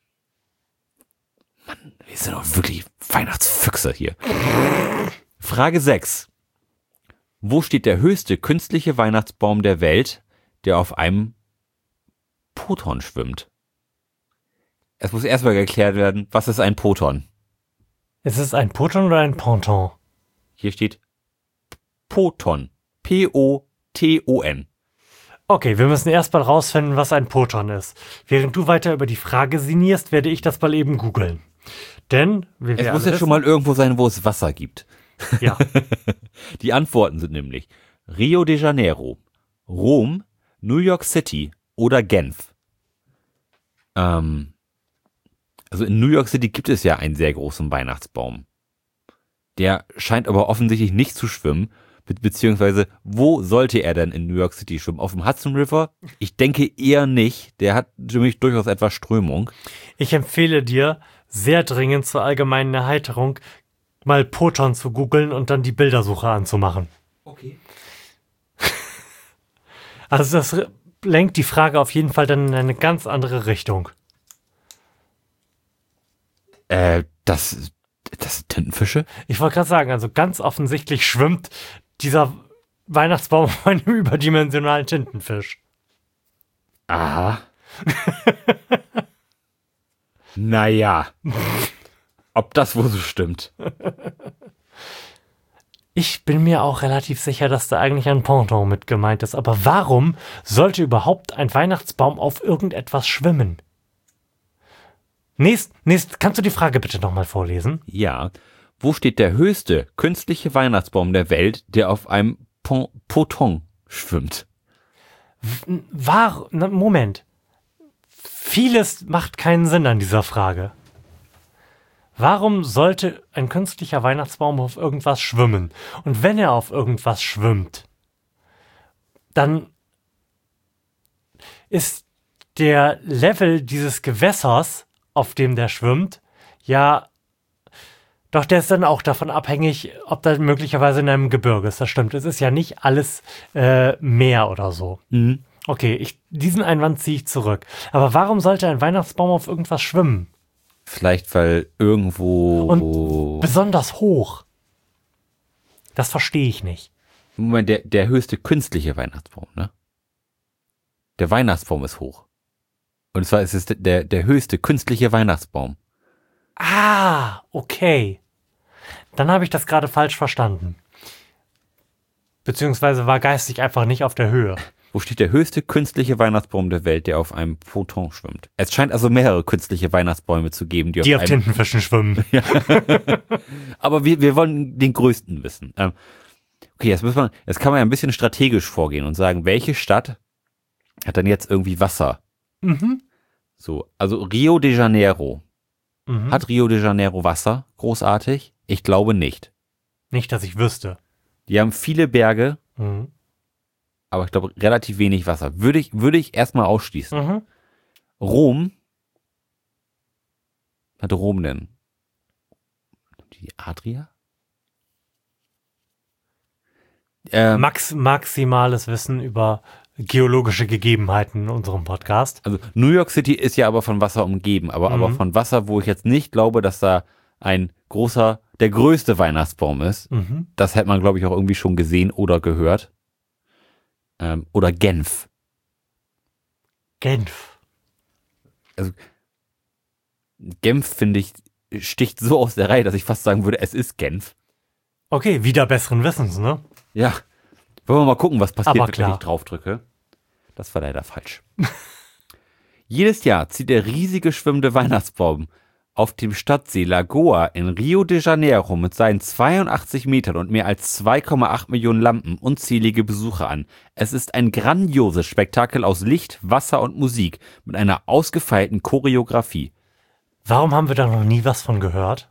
Mann, wir sind doch wirklich Weihnachtsfüchse hier. Frage sechs. Wo steht der höchste künstliche Weihnachtsbaum der Welt, der auf einem Poton schwimmt? Es muss erstmal geklärt werden, was ist ein Poton? Ist es ein Poton oder ein Ponton? Hier steht Poton. P O T O N. Okay, wir müssen erst mal rausfinden, was ein Poton ist. Während du weiter über die Frage sinnierst, werde ich das mal eben googeln. Denn, wie Es wir muss alle ja schon mal irgendwo sein, wo es Wasser gibt. wissen- Ja, Die Antworten sind nämlich Rio de Janeiro, Rom, New York City oder Genf. Ähm, also in New York City gibt es ja einen sehr großen Weihnachtsbaum. Der scheint aber offensichtlich nicht zu schwimmen, be- beziehungsweise wo sollte er denn in New York City schwimmen? Auf dem Hudson River? Ich denke eher nicht. Der hat nämlich durchaus etwas Strömung. ich empfehle dir sehr dringend zur allgemeinen Erheiterung mal Poton zu googeln und dann die Bildersuche anzumachen. Okay. Also das r- lenkt die Frage auf jeden Fall dann in eine ganz andere Richtung. Äh, das, das sind Tintenfische? Ich wollte gerade sagen, also ganz offensichtlich schwimmt dieser Weihnachtsbaum auf einem überdimensionalen Tintenfisch. Aha. Naja. Ob das wohl so stimmt. Ich bin mir auch relativ sicher, dass da eigentlich ein Ponton mit gemeint ist. Aber warum sollte überhaupt ein Weihnachtsbaum auf irgendetwas schwimmen? Nächst, nächst, kannst du die Frage bitte nochmal vorlesen? Ja. Wo steht der höchste künstliche Weihnachtsbaum der Welt, der auf einem Pon Poton schwimmt? War, na, Moment. Vieles macht keinen Sinn an dieser Frage. Warum sollte ein künstlicher Weihnachtsbaum auf irgendwas schwimmen? Und wenn er auf irgendwas schwimmt, dann ist der Level dieses Gewässers, auf dem der schwimmt, ja, doch der ist dann auch davon abhängig, ob da möglicherweise in einem Gebirge ist. Das stimmt. Es ist ja nicht alles äh, Meer oder so. Mhm. Okay, ich, diesen Einwand ziehe ich zurück. Aber warum sollte ein Weihnachtsbaum auf irgendwas schwimmen? Vielleicht, weil irgendwo... Besonders hoch. Das verstehe ich nicht. Moment, der, der höchste künstliche Weihnachtsbaum, ne? Der Weihnachtsbaum ist hoch. Und zwar ist es der, der höchste künstliche Weihnachtsbaum. Ah, okay. Dann habe ich das gerade falsch verstanden. Beziehungsweise war geistig einfach nicht auf der Höhe. Wo steht der höchste künstliche Weihnachtsbaum der Welt, der auf einem Poton schwimmt? Es scheint also mehrere künstliche Weihnachtsbäume zu geben, die, Die auf auf einem... Tintenfischen schwimmen. Aber wir, wir wollen den größten wissen. Ähm, okay, jetzt muss man, jetzt kann man ja ein bisschen strategisch vorgehen und sagen, welche Stadt hat dann jetzt irgendwie Wasser? Mhm. So, also Rio de Janeiro. Mhm. Hat Rio de Janeiro Wasser? Großartig? Ich glaube nicht. Nicht, dass ich wüsste. Die haben viele Berge, Mhm. aber ich glaube relativ wenig Wasser. Würde ich, würde ich erstmal ausschließen. Mhm. Rom? Hat Rom denn? Die Adria? Ähm, Max, maximales Wissen über geologische Gegebenheiten in unserem Podcast. also New York City ist ja aber von Wasser umgeben, aber, Mhm. aber von Wasser, wo ich jetzt nicht glaube, dass da ein großer, der größte Weihnachtsbaum ist. Mhm. Das hätte man, glaube ich, auch irgendwie schon gesehen oder gehört. Ähm, oder Genf. Genf. Genf, finde ich, sticht so aus der Reihe, dass ich fast sagen würde, es ist Genf. Okay, wieder besseren Wissens, ne? Ja. Wollen wir mal gucken, was passiert, Aber wenn klar. ich draufdrücke. Das war leider falsch. Jedes Jahr zieht der riesige schwimmende Weihnachtsbaum auf dem Stadtsee Lagoa in Rio de Janeiro mit seinen zweiundachtzig Metern und mehr als zwei Komma acht Millionen Lampen unzählige Besucher an. Es ist ein grandioses Spektakel aus Licht, Wasser und Musik mit einer ausgefeilten Choreografie. Warum haben wir da noch nie was von gehört?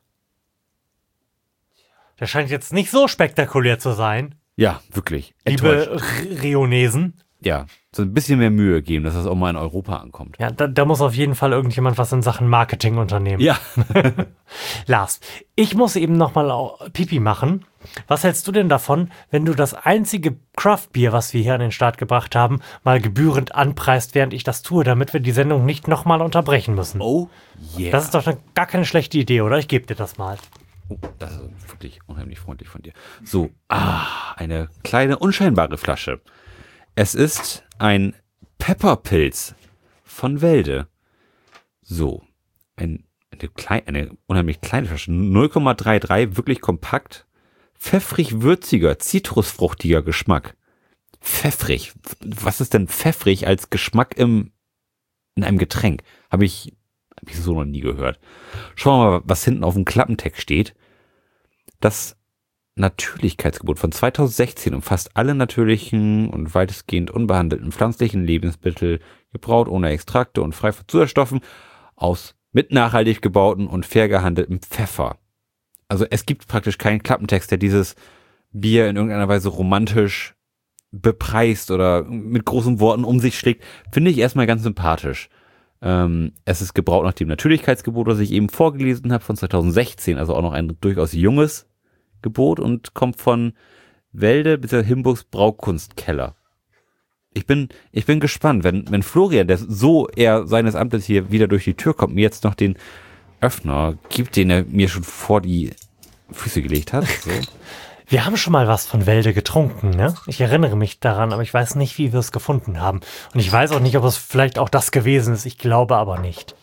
Der scheint jetzt nicht so spektakulär zu sein, Ja, wirklich. liebe Enttäuscht. R- Rionesen. Ja, so ein bisschen mehr Mühe geben, dass das auch mal in Europa ankommt. Ja, da, da muss auf jeden Fall irgendjemand was in Sachen Marketing unternehmen. Ja. Lars, ich muss eben nochmal Pipi machen. Was hältst du denn davon, wenn du das einzige Craft-Bier, was wir hier an den Start gebracht haben, mal gebührend anpreist, während ich das tue, damit wir die Sendung nicht nochmal unterbrechen müssen? Oh, yeah. Das ist doch eine, gar keine schlechte Idee, oder? Ich gebe dir das mal. Oh, das ist wirklich unheimlich freundlich von dir. So, ah, eine kleine, unscheinbare Flasche. Es ist ein Pepperpilz von Welde. So, ein, eine, klein, eine unheimlich kleine Flasche, null Komma dreiunddreißig, wirklich kompakt. Pfeffrig-würziger, zitrusfruchtiger Geschmack. Pfeffrig. Was ist denn pfeffrig als Geschmack im, in einem Getränk? Habe ich, hab ich so noch nie gehört. Schauen wir mal, was hinten auf dem Klappentext steht. Das Natürlichkeitsgebot von zweitausendsechzehn umfasst alle natürlichen und weitestgehend unbehandelten pflanzlichen Lebensmittel, gebraut ohne Extrakte und frei von Zusatzstoffen, aus mit nachhaltig gebauten und fair gehandeltem Pfeffer. Also es gibt praktisch keinen Klappentext, der dieses Bier in irgendeiner Weise romantisch bepreist oder mit großen Worten um sich schlägt. Finde ich erstmal ganz sympathisch. Ähm, es ist gebraut nach dem Natürlichkeitsgebot, was ich eben vorgelesen habe, von zweitausendsechzehn, also auch noch ein durchaus junges Gebot und kommt von Welde bis Himburgs Braukunstkeller. Ich bin, ich bin gespannt, wenn, wenn Florian, der so eher seines Amtes hier wieder durch die Tür kommt, mir jetzt noch den Öffner gibt, den er mir schon vor die Füße gelegt hat. So. Wir haben schon mal was von Welde getrunken, ne? Ich erinnere mich daran, aber ich weiß nicht, wie wir es gefunden haben. Und ich weiß auch nicht, ob es vielleicht auch das gewesen ist. Ich glaube aber nicht.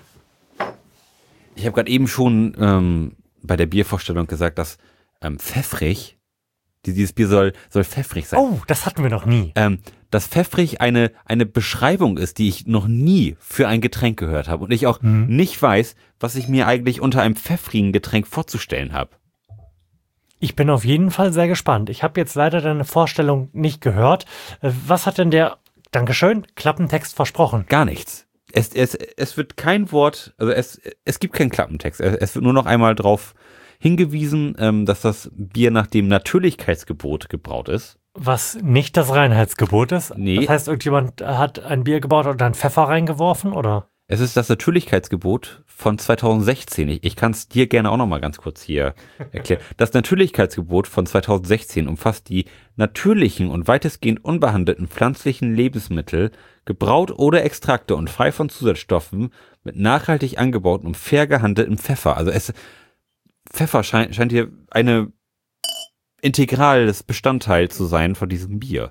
Ich habe gerade eben schon ähm, bei der Biervorstellung gesagt, dass ähm, pfeffrig, dieses Bier soll, soll pfeffrig sein. Oh, das hatten wir noch nie. Ähm, dass pfeffrig eine, eine Beschreibung ist, die ich noch nie für ein Getränk gehört habe und ich auch Mhm. nicht weiß, was ich mir eigentlich unter einem pfeffrigen Getränk vorzustellen habe. Ich bin auf jeden Fall sehr gespannt. Ich habe jetzt leider deine Vorstellung nicht gehört. Äh, Was hat denn der, Dankeschön, Klappentext versprochen? Gar nichts. Es, es, es wird kein Wort, also es, es gibt keinen Klappentext. Es, es wird nur noch einmal drauf hingewiesen, ähm, dass das Bier nach dem Natürlichkeitsgebot gebraut ist. Was nicht das Reinheitsgebot ist? Nee. Das heißt, irgendjemand hat ein Bier gebaut und dann Pfeffer reingeworfen, oder? Es ist das Natürlichkeitsgebot von zweitausendsechzehn. Ich, ich kann es dir gerne auch noch mal ganz kurz hier erklären. Das Natürlichkeitsgebot von zweitausendsechzehn umfasst die natürlichen und weitestgehend unbehandelten pflanzlichen Lebensmittel, gebraut oder Extrakte und frei von Zusatzstoffen, mit nachhaltig angebauten und fair gehandeltem Pfeffer. Also es Pfeffer scheint, scheint hier eine integrales Bestandteil zu sein von diesem Bier.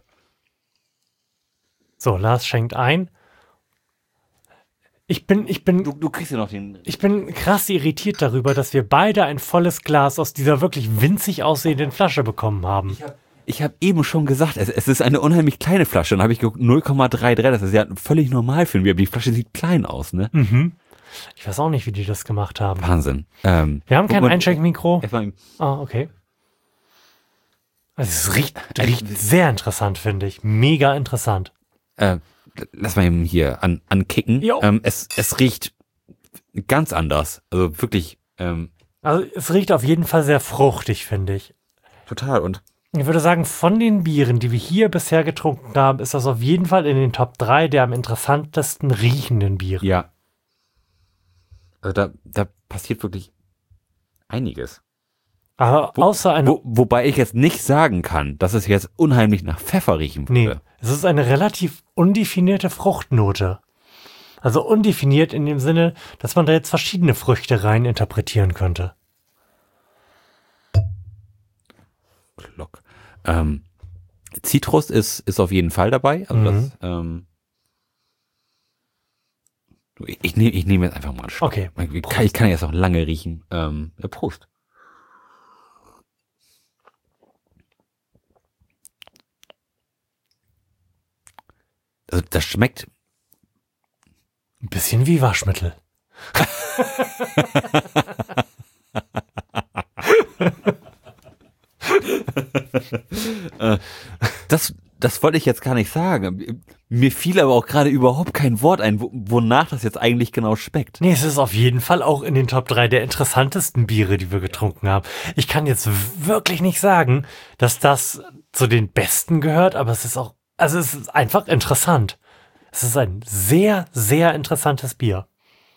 So, Lars schenkt ein. Ich bin, ich bin, Du, du kriegst ja noch den... ich bin krass irritiert darüber, dass wir beide ein volles Glas aus dieser wirklich winzig aussehenden Flasche bekommen haben. Ich habe eben schon gesagt, es, es ist eine unheimlich kleine Flasche. Und habe ich geguckt, null Komma dreiunddreißig, das ist ja völlig normal für ein Bier, aber die Flasche sieht klein aus, ne? Mhm. Ich weiß auch nicht, wie die das gemacht haben. Wahnsinn. Ähm, Wir haben kein guck mal, Einschenkmikro. erst mal- Ah, okay. Also es riecht, riecht sehr interessant, finde ich. Mega interessant. Äh, lass mal eben hier an, ankicken. Jo. Ähm, es, es riecht ganz anders. Also wirklich, ähm, Also es riecht auf jeden Fall sehr fruchtig, finde ich. total. Und Ich würde sagen, von den Bieren, die wir hier bisher getrunken haben, ist das auf jeden Fall in den Top drei der am interessantesten riechenden Biere. ja. Also da, da passiert wirklich einiges. Aber außer eine... Wo, wobei ich jetzt nicht sagen kann, dass es jetzt unheimlich nach Pfeffer riechen Nee, würde. es ist eine relativ undefinierte Fruchtnote. Also undefiniert in dem Sinne, dass man da jetzt verschiedene Früchte rein interpretieren könnte. Glock. Ähm, Zitrus ist, ist auf jeden Fall dabei. Also Mhm. das, ähm, ich, ich nehme ich nehm jetzt einfach mal einen Schluck. Okay. Ich kann, ich kann jetzt auch lange riechen. Ähm, ja, Prost. Also das schmeckt Ein bisschen wie Waschmittel. Das, das wollte ich jetzt gar nicht sagen. Mir fiel aber auch gerade überhaupt kein Wort ein, wo, wonach das jetzt eigentlich genau schmeckt. Nee, es ist auf jeden Fall auch in den Top drei der interessantesten Biere, die wir getrunken haben. Ich kann jetzt wirklich nicht sagen, dass das zu den besten gehört, aber es ist auch, also es ist einfach interessant. Es ist ein sehr, sehr interessantes Bier.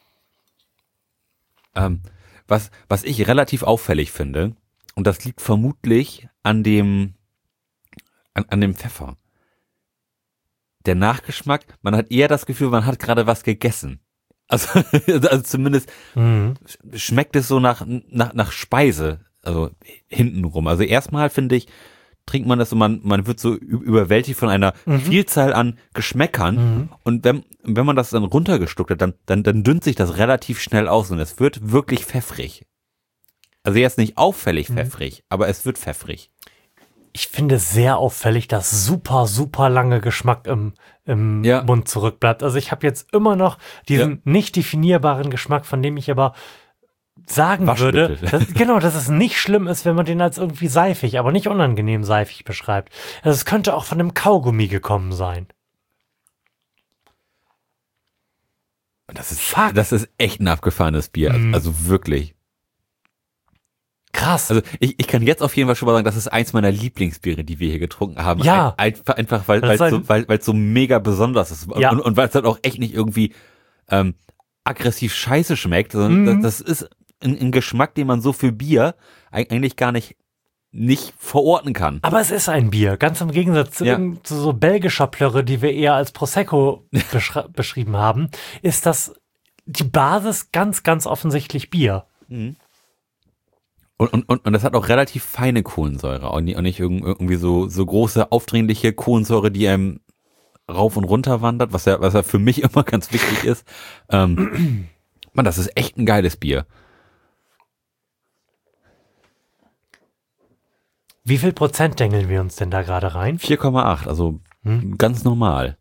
Ähm, was, was ich relativ auffällig finde, und das liegt vermutlich an dem, an, an dem Pfeffer. Der Nachgeschmack, man hat eher das Gefühl, man hat gerade was gegessen. Also, also zumindest Mhm. schmeckt es so nach, nach, nach Speise, also hintenrum. Also erstmal finde ich, trinkt man das und man, man wird so ü- überwältigt von einer Mhm. Vielzahl an Geschmäckern. Mhm. Und wenn, wenn man das dann runtergestuckt hat, dann, dann, dann dünnt sich das relativ schnell aus und es wird wirklich pfeffrig. Also jetzt nicht auffällig Mhm. pfeffrig, aber es wird pfeffrig. Ich finde es sehr auffällig, dass super, super lange Geschmack im, im Ja. Mund zurückbleibt. Also ich habe jetzt immer noch diesen nicht definierbaren Geschmack, von dem ich aber sagen würde, Waschmittel. dass, genau, dass es nicht schlimm ist, wenn man den als irgendwie seifig, aber nicht unangenehm seifig beschreibt. Also es könnte auch von einem Kaugummi gekommen sein. Das ist, Fuck. das ist echt ein abgefahrenes Bier. Mhm. Also wirklich. Krass. Also ich, ich kann jetzt auf jeden Fall schon mal sagen, das ist eins meiner Lieblingsbiere, die wir hier getrunken haben. Ja. Ein, einfach, einfach weil Das es ist ein- so, weil, weil's so mega besonders ist. Ja. Und, und weil es halt auch echt nicht irgendwie ähm, aggressiv scheiße schmeckt, sondern Mhm. das, das ist ein, ein Geschmack, den man so für Bier eig- eigentlich gar nicht, nicht verorten kann. Aber es ist ein Bier, ganz im Gegensatz zu, Ja. irgend- zu so belgischer Plörre, die wir eher als Prosecco beschra- beschrieben haben, ist das die Basis ganz, ganz offensichtlich Bier. Und, und, und, und das hat auch relativ feine Kohlensäure und nicht, und nicht irgend- irgendwie so, so große, aufdringliche Kohlensäure, die einem rauf und runter wandert, was ja, was ja für mich immer ganz wichtig ist. Ähm, Mann, das ist echt ein geiles Bier. Wie viel Prozent dengeln wir uns denn da gerade rein? vier Komma acht, also Hm? ganz normal.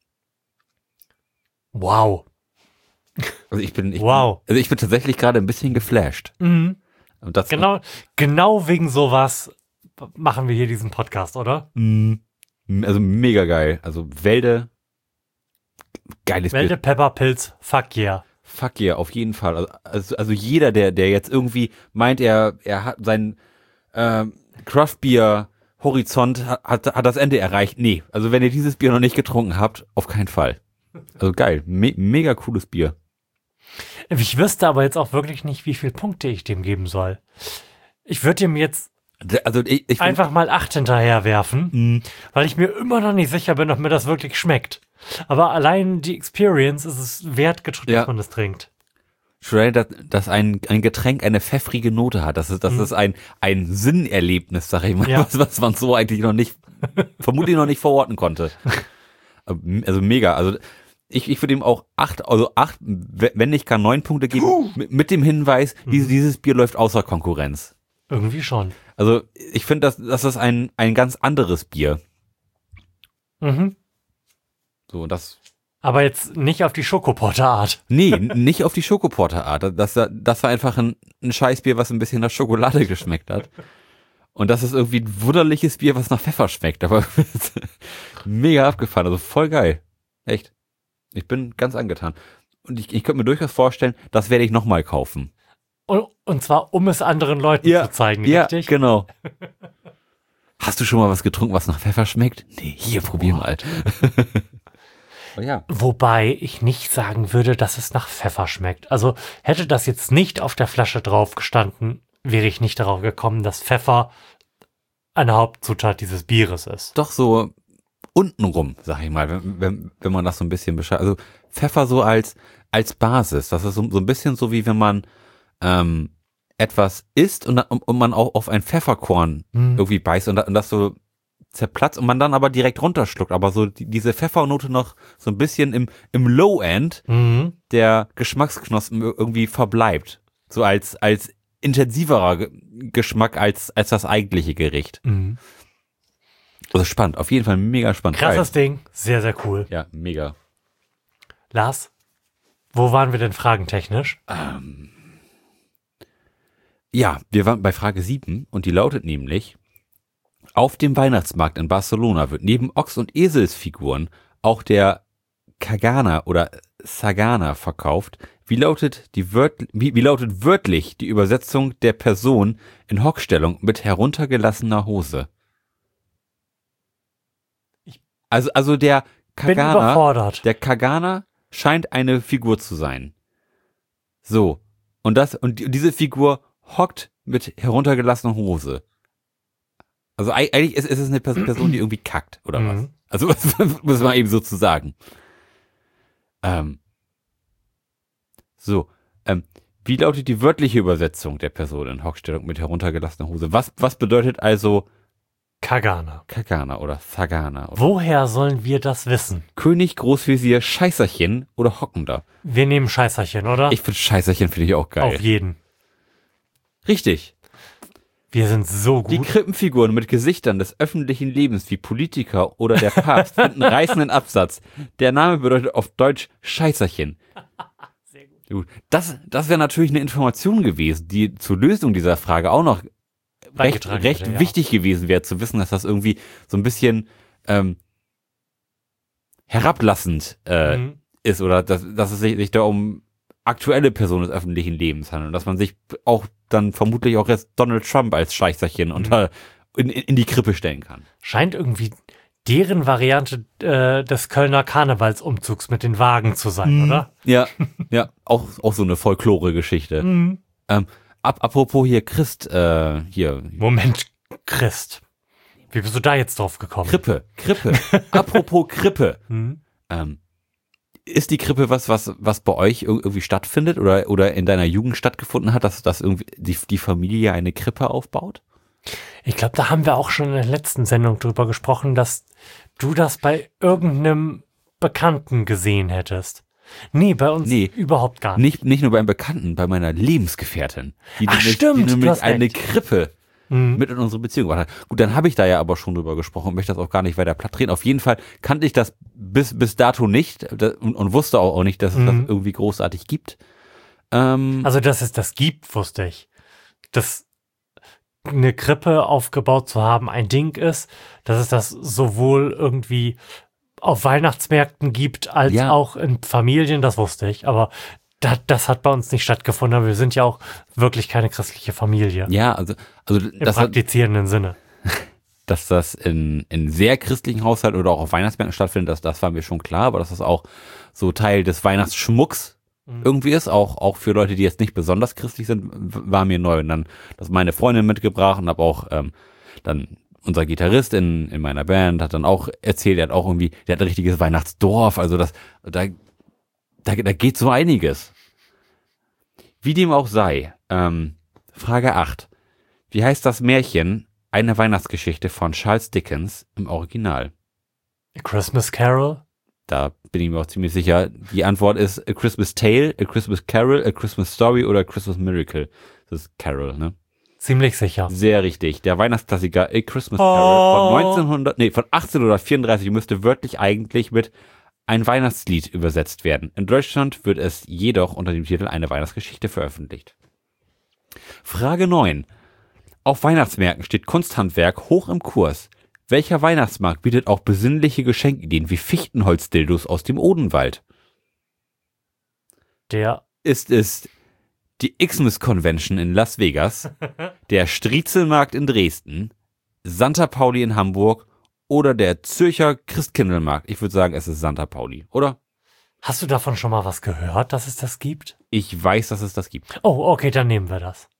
Wow. Also ich bin, ich Wow. bin, also ich bin tatsächlich gerade ein bisschen geflasht. Mhm. Und das, Genau, genau wegen sowas machen wir hier diesen Podcast, oder? Mm, also mega geil. Also Wälde, geiles Wälde, Bier. Pepperpilz, fuck yeah. Fuck yeah, auf jeden Fall. Also, also, also jeder, der, der jetzt irgendwie meint, er, er hat seinen ähm, Craft-Bier-Horizont, hat, hat, hat das Ende erreicht. Nee, also wenn ihr dieses Bier noch nicht getrunken habt, auf keinen Fall. Also geil, Me mega cooles Bier. Ich wüsste aber jetzt auch wirklich nicht, wie viele Punkte ich dem geben soll. Ich würde ihm jetzt Also ich, ich find- einfach mal acht hinterher werfen, Mm, weil ich mir immer noch nicht sicher bin, ob mir das wirklich schmeckt. Aber allein die Experience ist es wert, getr- Ja. dass man das trinkt. Schreien, dass, dass ein, ein Getränk eine pfeffrige Note hat. Das ist, das Mhm. ist ein, ein Sinnerlebnis, sag ich mal, Ja. was, was man so eigentlich noch nicht, vermutlich noch nicht verorten konnte. Also mega. Also ich, ich würde ihm auch acht, also acht, wenn nicht gar neun Punkte geben, mit, mit dem Hinweis, dieses, dieses Bier läuft außer Konkurrenz. Irgendwie schon. Also ich finde, das, das ist ein, ein ganz anderes Bier. Mhm. So, das, Aber jetzt nicht auf die Schokoporter-Art. nee, n- nicht auf die Schokoporter-Art. Das, das war einfach ein, ein Scheißbier, was ein bisschen nach Schokolade geschmeckt hat. Und das ist irgendwie ein wunderliches Bier, was nach Pfeffer schmeckt. Aber mega abgefahren, also voll geil. Echt. Ich bin ganz angetan. und ich, ich könnte mir durchaus vorstellen, das werde ich nochmal kaufen. Und, und zwar, um es anderen Leuten Ja, zu zeigen, ja, richtig? genau. Hast du schon mal was getrunken, was nach Pfeffer schmeckt? Nee, hier, probier mal. Oh ja. Wobei ich nicht sagen würde, dass es nach Pfeffer schmeckt. Also hätte das jetzt nicht auf der Flasche drauf gestanden, wäre ich nicht darauf gekommen, dass Pfeffer eine Hauptzutat dieses Bieres ist. Doch so untenrum, sag ich mal, wenn, wenn, wenn man das so ein bisschen beschreibt. Also Pfeffer so als, als Basis. Das ist so, so ein bisschen so, wie wenn man ähm, etwas isst und, und, und man auch auf ein Pfefferkorn Hm. irgendwie beißt und, und das so zerplatzt und man dann aber direkt runterschluckt. Aber so die, diese Pfeffernote noch so ein bisschen im, im Low-End Mhm. der Geschmacksknospen irgendwie verbleibt. So als, als intensiverer Ge- Geschmack als, als das eigentliche Gericht. Mhm. Also spannend, auf jeden Fall mega spannend. Krasses Ding, sehr, sehr cool. Ja, mega. Lars, wo waren wir denn fragentechnisch? Ähm, ja, wir waren bei Frage sieben und die lautet nämlich: Auf dem Weihnachtsmarkt in Barcelona wird neben Ochs- und Eselsfiguren auch der Kagana oder Sagana verkauft. Wie lautet, die wört, wie, wie lautet wörtlich die Übersetzung der Person in Hockstellung mit heruntergelassener Hose? Ich Also, also der Bin Kagana, überfordert. der Kagana scheint eine Figur zu sein. So. Und das, und die- diese Figur hockt mit heruntergelassener Hose. Also eig- eigentlich ist, ist es eine Pers- Person, die irgendwie kackt, oder was? Mhm. Also muss man eben so zu sagen. Ähm, so, ähm, wie lautet die wörtliche Übersetzung der Person in Hockstellung mit heruntergelassener Hose? Was, was bedeutet also Kagana. Kagana oder Sagana? Oder Woher sollen wir das wissen? König, Großvezier, Scheißerchen oder Hockender? Wir nehmen Scheißerchen, oder? Ich finde Scheißerchen finde ich auch geil. Auf jeden. Richtig. Wir sind so Die gut. Krippenfiguren mit Gesichtern des öffentlichen Lebens wie Politiker oder der Papst finden reißenden Absatz. Der Name bedeutet auf Deutsch Scheißerchen. Sehr gut. Gut. Das, das wäre natürlich eine Information gewesen, die zur Lösung dieser Frage auch noch recht, Beigetragen recht hätte, ja. wichtig gewesen wäre, zu wissen, dass das irgendwie so ein bisschen ähm, herablassend äh, Mhm. ist oder dass, dass es sich, sich da um aktuelle Personen des öffentlichen Lebens handelt und dass man sich auch dann vermutlich auch jetzt Donald Trump als Scheißerchen unter in, in die Krippe stellen kann. Scheint irgendwie deren Variante äh, des Kölner Karnevalsumzugs mit den Wagen zu sein, oder? Ja, ja, auch, auch so eine Folklore-Geschichte. Mhm. Ähm, ab, apropos hier Christ, äh, hier, Moment, Christ. Wie bist du da jetzt drauf gekommen? Krippe, Krippe. Apropos Krippe. Mhm. Ähm, ist die Krippe was, was, was bei euch ir- irgendwie stattfindet oder, oder in deiner Jugend stattgefunden hat, dass, dass irgendwie die, die Familie eine Krippe aufbaut? Ich glaube, da haben wir auch schon in der letzten Sendung drüber gesprochen, dass du das bei irgendeinem Bekannten gesehen hättest. Nee, bei uns Nee. überhaupt gar nicht. Nicht, nicht nur beim Bekannten, bei meiner Lebensgefährtin. Die Ach, nämlich, stimmt, die du nämlich hast eine recht. Krippe Mhm. mit in unsere Beziehung gebracht hat. Gut, dann habe ich da ja aber schon drüber gesprochen und möchte das auch gar nicht weiter platt treten. Auf jeden Fall kannte ich das bis, bis dato nicht da- und, und wusste auch, auch nicht, dass es Mhm. das irgendwie großartig gibt. Ähm, Also, dass es das gibt, wusste ich. Dass eine Krippe aufgebaut zu haben ein Ding ist, dass es das sowohl irgendwie auf Weihnachtsmärkten gibt, als Ja. auch in Familien, das wusste ich. Aber da, das hat bei uns nicht stattgefunden. Aber wir sind ja auch wirklich keine christliche Familie. ja, also, also Im das hat, praktizierenden Sinne. dass das in, in sehr christlichen Haushalten oder auch auf Weihnachtsmärkten stattfindet, das, das war mir schon klar, aber dass das auch so Teil des Weihnachtsschmucks Mhm. irgendwie ist, auch, auch für Leute, die jetzt nicht besonders christlich sind, w- war mir neu. Und dann, das meine Freundin mitgebracht und habe auch ähm, dann unser Gitarrist in, in meiner Band hat dann auch erzählt, er hat auch irgendwie, der hat ein richtiges Weihnachtsdorf, also das, da, da, da geht so einiges. Wie dem auch sei, ähm, Frage acht. Wie heißt das Märchen Eine Weihnachtsgeschichte von Charles Dickens im Original? A Christmas Carol? Da bin ich mir auch ziemlich sicher. Die Antwort ist A Christmas Tale, A Christmas Carol, A Christmas Story oder A Christmas Miracle. Das ist Carol, ne? Ziemlich sicher. Sehr richtig. Der Weihnachtsklassiker A Christmas Oh. Carol von neunzehnhundert, nee, von achtzehnhundertvierunddreißig müsste wörtlich eigentlich mit ein Weihnachtslied übersetzt werden. In Deutschland wird es jedoch unter dem Titel Eine Weihnachtsgeschichte veröffentlicht. Frage neun. Auf Weihnachtsmärkten steht Kunsthandwerk hoch im Kurs. Welcher Weihnachtsmarkt bietet auch besinnliche Geschenkideen wie Fichtenholzdildos aus dem Odenwald? Der Ist es die Xmas Convention in Las Vegas, der Striezelmarkt in Dresden, Santa Pauli in Hamburg oder der Zürcher Christkindlmarkt? Ich würde sagen, es ist Santa Pauli, oder? Hast du davon schon mal was gehört, dass es das gibt? Ich weiß, dass es das gibt. Oh, okay, dann nehmen wir das.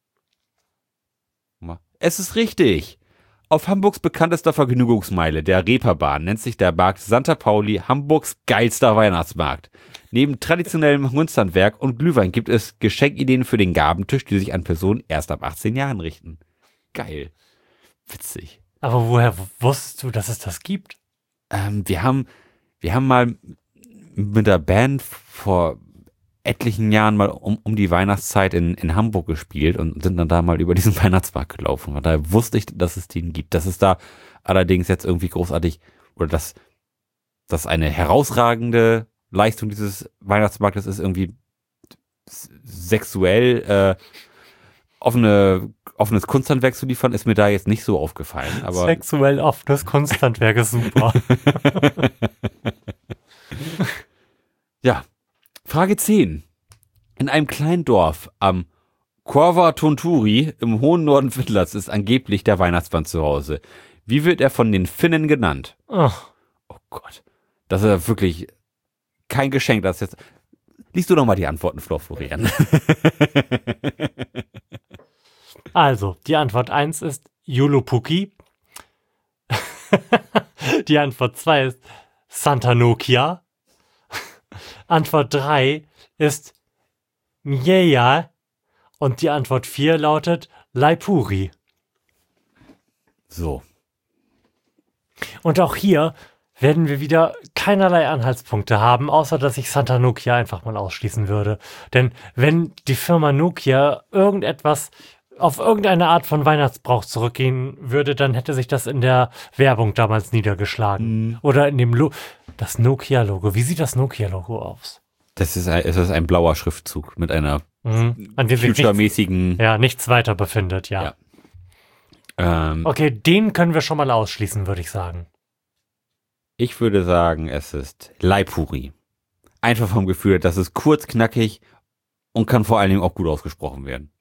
Es ist richtig. Auf Hamburgs bekanntester Vergnügungsmeile, der Reeperbahn, nennt sich der Markt Santa Pauli Hamburgs geilster Weihnachtsmarkt. Neben traditionellem Kunsthandwerk und Glühwein gibt es Geschenkideen für den Gabentisch, die sich an Personen erst ab achtzehn Jahren richten. Geil. Witzig. Aber woher w- wusstest du, dass es das gibt? Ähm, wir haben, wir haben mal mit der Band vor etlichen Jahren mal um, um die Weihnachtszeit in, in Hamburg gespielt und sind dann da mal über diesen Weihnachtsmarkt gelaufen. Und daher wusste ich, dass es den gibt. Dass es da allerdings jetzt irgendwie großartig oder dass das eine herausragende Leistung dieses Weihnachtsmarktes ist, irgendwie s- sexuell äh, offene, offenes Kunsthandwerk zu liefern, ist mir da jetzt nicht so aufgefallen. Aber Sexuell offenes Kunsthandwerk ist super. ja. Frage zehn. In einem kleinen Dorf am Corva Tonturi im hohen Norden Finnlands ist angeblich der Weihnachtsmann zu Hause. Wie wird er von den Finnen genannt? Oh, Oh Gott. Das ist ja wirklich kein Geschenk. Das jetzt. Liest du doch mal die Antworten, Flo Florian. also, die Antwort eins ist Julupuki. Die Antwort zwei ist Santa Nokia. Antwort drei ist Mieja. Und die Antwort vier lautet Laipuri. So. Und auch hier werden wir wieder keinerlei Anhaltspunkte haben, außer dass ich Santa Nokia einfach mal ausschließen würde. Denn wenn die Firma Nokia irgendetwas auf irgendeine Art von Weihnachtsbrauch zurückgehen würde, dann hätte sich das in der Werbung damals niedergeschlagen. Mhm. Oder in dem Lo- das Nokia-Logo. Wie sieht das Nokia-Logo aus? Das ist ein, es ist ein blauer Schriftzug mit einer Mhm. An dem sich nichts, future-mäßigen. ja, nichts weiter befindet, ja. Ja. Ähm, Okay, den können wir schon mal ausschließen, würde ich sagen. Ich würde sagen, es ist Laipuri. Einfach vom Gefühl, das ist kurz, knackig und kann vor allen Dingen auch gut ausgesprochen werden.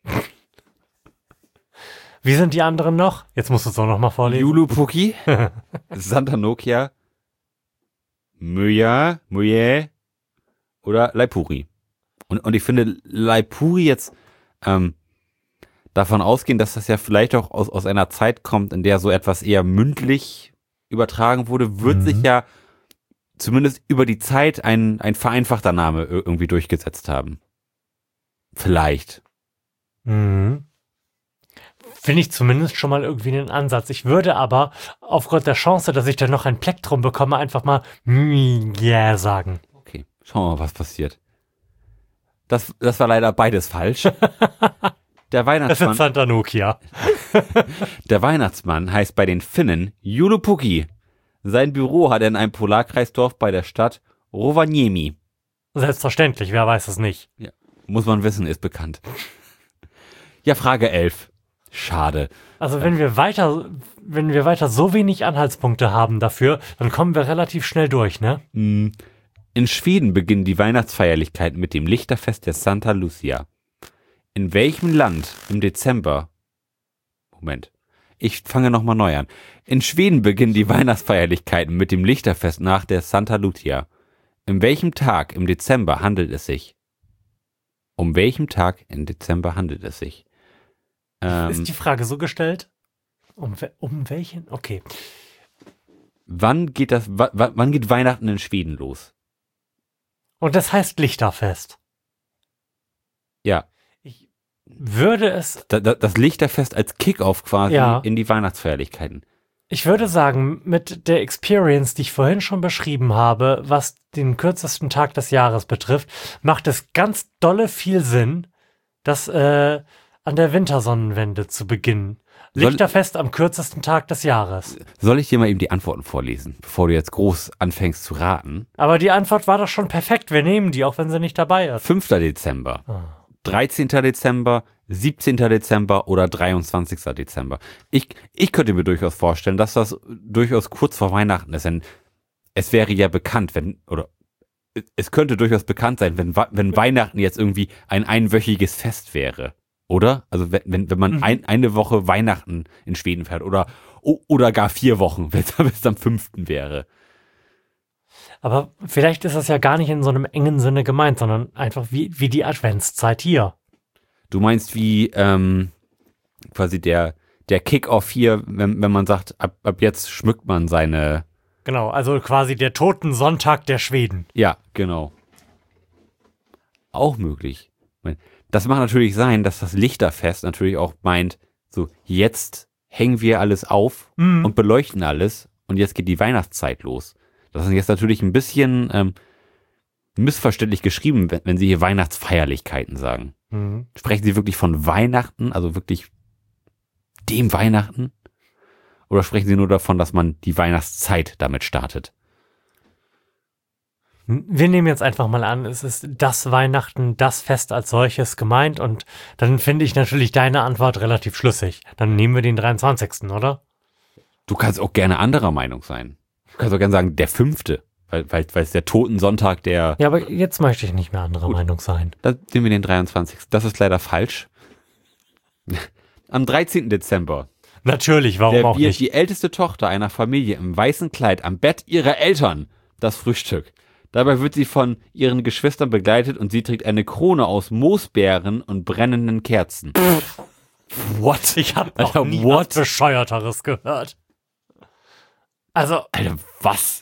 Wie sind die anderen noch? Jetzt musst du es auch noch mal vorlesen. Julupuki, Santa Nokia, Möja, Möje oder Laipuri. Und, und ich finde Laipuri jetzt ähm, davon ausgehen, dass das ja vielleicht auch aus, aus einer Zeit kommt, in der so etwas eher mündlich übertragen wurde, wird Mhm. sich ja zumindest über die Zeit ein, ein vereinfachter Name ir- irgendwie durchgesetzt haben. Vielleicht. Mhm. Finde ich zumindest schon mal irgendwie einen Ansatz. Ich würde aber aufgrund der Chance, dass ich dann noch ein Plektrum bekomme, einfach mal ja sagen. Okay, schauen wir mal, was passiert. Das, das war leider beides falsch. Der Das ist Weihnachtsmann, Santa Nokia. der Weihnachtsmann heißt bei den Finnen Julupuki. Sein Büro hat er in einem Polarkreisdorf bei der Stadt Rovaniemi. Selbstverständlich, wer weiß es nicht. Muss man wissen, ist bekannt. Ja, Frage elf. Schade. Also wenn wir weiter, wenn wir weiter so wenig Anhaltspunkte haben dafür, dann kommen wir relativ schnell durch, ne? Hm. In Schweden beginnen die Weihnachtsfeierlichkeiten mit dem Lichterfest der Santa Lucia. In welchem Land im Dezember? Moment. Ich fange nochmal neu an. In Schweden beginnen die Weihnachtsfeierlichkeiten mit dem Lichterfest nach der Santa Lucia. In welchem Tag im Dezember handelt es sich? Um welchem Tag im Dezember handelt es sich? Ähm, Ist die Frage so gestellt? Um, we- um welchen? Okay. wann geht das? wa- wa- Wann geht Weihnachten in Schweden los? Und das heißt Lichterfest. Ja, Ich würde es, da, da, das Lichterfest als Kickoff quasi Ja. in die Weihnachtsfeierlichkeiten. ich würde sagen, mit der Experience, die ich vorhin schon beschrieben habe, was den kürzesten Tag des Jahres betrifft, macht es ganz dolle viel Sinn, das äh, an der Wintersonnenwende zu beginnen. Soll- Lichterfest am kürzesten Tag des Jahres. Soll ich dir mal eben die Antworten vorlesen, bevor du jetzt groß anfängst zu raten? Aber die Antwort war doch schon perfekt. Wir nehmen die, auch wenn sie nicht dabei ist. fünfter Dezember, Ah. dreizehnter Dezember, siebzehnter Dezember oder dreiundzwanzigster Dezember. Ich, ich könnte mir durchaus vorstellen, dass das durchaus kurz vor Weihnachten ist, denn es wäre ja bekannt, wenn, oder es könnte durchaus bekannt sein, wenn, wenn Weihnachten jetzt irgendwie ein einwöchiges Fest wäre. Oder? Also wenn, wenn, wenn man Mhm. ein, eine Woche Weihnachten in Schweden fährt oder, oder gar vier Wochen, wenn es am fünften wäre. Aber vielleicht ist das ja gar nicht in so einem engen Sinne gemeint, sondern einfach wie, wie die Adventszeit hier. Du meinst wie ähm, quasi der, der Kick-Off hier, wenn, wenn man sagt, ab, ab jetzt schmückt man seine... Genau, also quasi der Totensonntag der Schweden. Ja, genau. Auch möglich. Das mag natürlich sein, dass das Lichterfest natürlich auch meint, so jetzt hängen wir alles auf Mhm. und beleuchten alles und jetzt geht die Weihnachtszeit los. Das ist jetzt natürlich ein bisschen ähm, missverständlich geschrieben, wenn, wenn Sie hier Weihnachtsfeierlichkeiten sagen. Mhm. Sprechen Sie wirklich von Weihnachten, also wirklich dem Weihnachten? Oder sprechen Sie nur davon, dass man die Weihnachtszeit damit startet? Wir nehmen jetzt einfach mal an, es ist das Weihnachten, das Fest als solches gemeint und dann finde ich natürlich deine Antwort relativ schlüssig. Dann nehmen wir den dreiundzwanzigsten, oder? Du kannst auch gerne anderer Meinung sein. Du kannst auch gerne sagen, der fünfte, weil, weil, weil es der Totensonntag der... Ja, aber jetzt möchte ich nicht mehr anderer Gut. Meinung sein. Dann nehmen wir den dreiundzwanzigsten Das ist leider falsch. Am dreizehnten Dezember Natürlich, warum auch serviert nicht? die älteste Tochter einer Familie im weißen Kleid am Bett ihrer Eltern das Frühstück. Dabei wird sie von ihren Geschwistern begleitet und sie trägt eine Krone aus Moosbeeren und brennenden Kerzen. What? Ich habe noch Alter, nie what? was Bescheuerteres gehört. Also, Alter, was?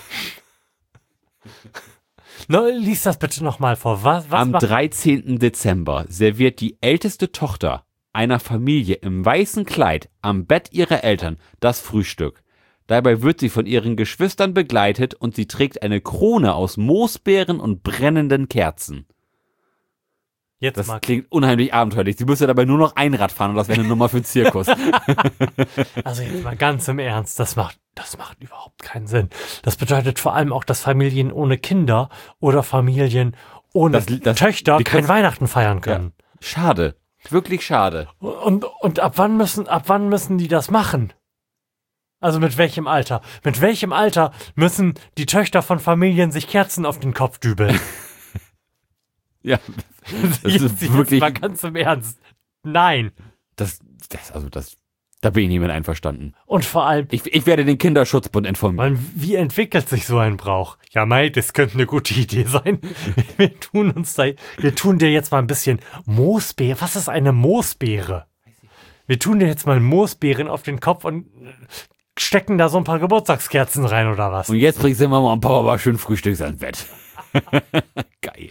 ne, lies das bitte nochmal vor. Was, was Am macht- dreizehnten Dezember serviert die älteste Tochter einer Familie im weißen Kleid am Bett ihrer Eltern das Frühstück. Dabei wird sie von ihren Geschwistern begleitet und sie trägt eine Krone aus Moosbeeren und brennenden Kerzen. Jetzt Das mal. klingt unheimlich abenteuerlich. Sie müsste dabei nur noch Einrad fahren und das wäre eine Nummer für den Zirkus. Also jetzt mal ganz im Ernst, das macht, das macht überhaupt keinen Sinn. Das bedeutet vor allem auch, dass Familien ohne Kinder oder Familien ohne Das- das- Töchter die kein können- Weihnachten feiern können. Schade. Wirklich schade. Und, und ab wann müssen, ab wann müssen die das machen? Also mit welchem Alter? Mit welchem Alter müssen die Töchter von Familien sich Kerzen auf den Kopf dübeln? Ja. Das jetzt, ist jetzt wirklich. mal ganz im Ernst. Nein. Das, das, also das, da bin ich nicht mit einverstanden. Und vor allem, Ich, ich werde den Kinderschutzbund informieren. man, wie entwickelt sich so ein Brauch? Ja, mei, das könnte eine gute Idee sein. Wir tun uns da, wir tun dir jetzt mal ein bisschen Moosbeere. Was ist eine Moosbeere? Wir tun dir jetzt mal Moosbeeren auf den Kopf und stecken da so ein paar Geburtstagskerzen rein oder was? Und jetzt bringst du Mama und Papa mal schön Frühstücks ans Bett. Geil.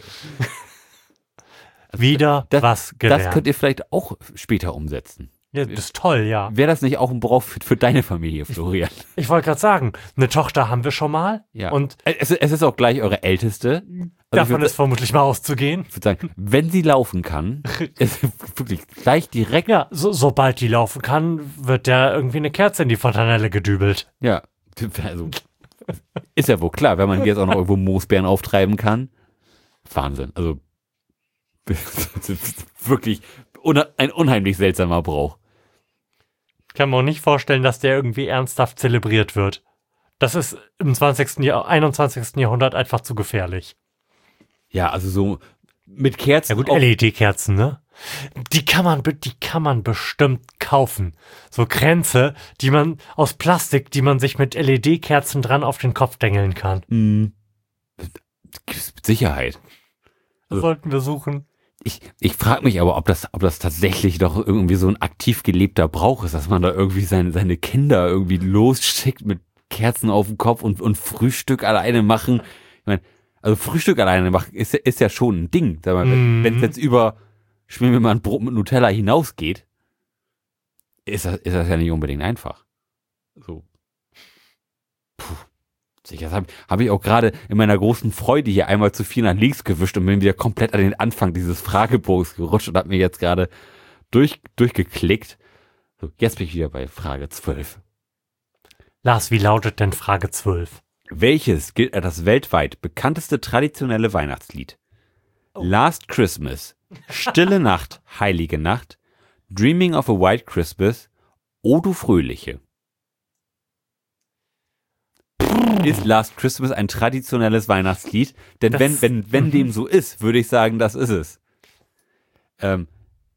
Wieder Das, was gelernt. das könnt ihr vielleicht auch später umsetzen. Ja, das ist toll, ja. Wäre das nicht auch ein Brauch für, für deine Familie, Florian? Ich wollte gerade sagen, eine Tochter haben wir schon mal. Ja. Und es, es ist auch gleich eure älteste. Also ich davon würde ist vermutlich mal auszugehen. würd sagen, wenn sie laufen kann, ist wirklich gleich direkt. Ja, so, sobald die laufen kann, wird der irgendwie eine Kerze in die Fontanelle gedübelt. Ja, also ist ja wohl klar, wenn man jetzt auch noch irgendwo Moosbeeren auftreiben kann. Wahnsinn. Also das ist wirklich una- ein unheimlich seltsamer Brauch. Kann man auch nicht vorstellen, dass der irgendwie ernsthaft zelebriert wird. Das ist im zwanzigsten. Jahr, einundzwanzigsten. Jahrhundert einfach zu gefährlich. Ja, also so mit Kerzen. Ja gut, auf- L E D-Kerzen, ne? Die kann man, be- die kann man bestimmt kaufen. So Kränze, die man aus Plastik, die man sich mit L E D-Kerzen dran auf den Kopf dengeln kann. Mm, mit Sicherheit. Also- Sollten wir suchen. Ich, ich frage mich aber, ob das, ob das tatsächlich doch irgendwie so ein aktiv gelebter Brauch ist, dass man da irgendwie seine, seine Kinder irgendwie losschickt mit Kerzen auf dem Kopf und, und Frühstück alleine machen. Ich meine, also Frühstück alleine machen ist, ja- ist ja schon ein Ding. Sag mal, Mhm. wenn es jetzt über, schmieren wir mal ein Brot mit Nutella hinausgeht, ist das, ist das ja nicht unbedingt einfach. So. Puh. Das habe hab ich auch gerade in meiner großen Freude hier einmal zu viel nach links gewischt und bin wieder komplett an den Anfang dieses Fragebogens gerutscht und habe mir jetzt gerade durch, durchgeklickt. So, jetzt bin ich wieder bei Frage zwölf. Lars, wie lautet denn Frage zwölf? Welches gilt als das weltweit bekannteste traditionelle Weihnachtslied? Oh. Last Christmas, Stille Nacht, Heilige Nacht, Dreaming of a White Christmas, O du Fröhliche. Ist Last Christmas ein traditionelles Weihnachtslied? Denn Das- wenn, wenn, wenn mhm. dem so ist, würde ich sagen, das ist es. Ähm,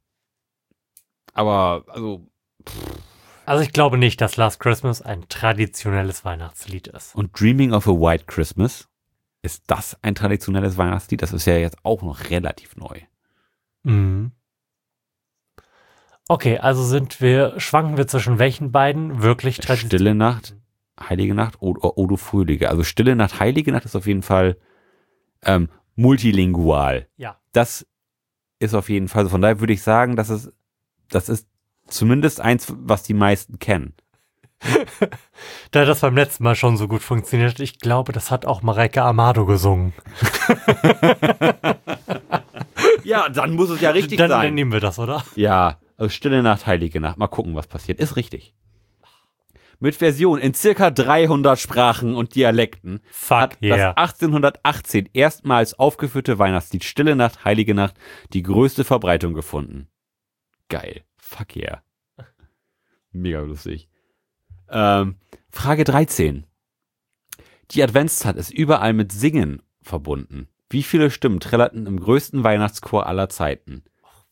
aber, also, Also ich glaube nicht, dass Last Christmas ein traditionelles Weihnachtslied ist. und Dreaming of a White Christmas, ist das ein traditionelles Weihnachtslied? Das ist ja jetzt auch noch relativ neu. Mhm. Okay, also sind wir, schwanken wir zwischen welchen beiden wirklich traditionell? Stille Nacht, Heilige Nacht oder O du Fröhliche. Also Stille Nacht, Heilige Nacht ist auf jeden Fall ähm, multilingual. Ja. Das ist auf jeden Fall so. Von daher würde ich sagen, dass es, das ist zumindest eins, was die meisten kennen. Da das beim letzten Mal schon so gut funktioniert, ich glaube, das hat auch Mareike Amado gesungen. Ja, dann muss es ja richtig dann, sein. Dann nehmen wir das, oder? Ja, also Stille Nacht, Heilige Nacht. Mal gucken, was passiert. Ist richtig. Mit Version in circa dreihundert Sprachen und Dialekten Fuck hat yeah. das achtzehnhundertachtzehn erstmals aufgeführte Weihnachtslied Stille Nacht, Heilige Nacht die größte Verbreitung gefunden. Geil. Fuck yeah. Mega lustig. Ähm, Frage dreizehn. Die Adventszeit ist überall mit Singen verbunden. Wie viele Stimmen trillerten im größten Weihnachtschor aller Zeiten?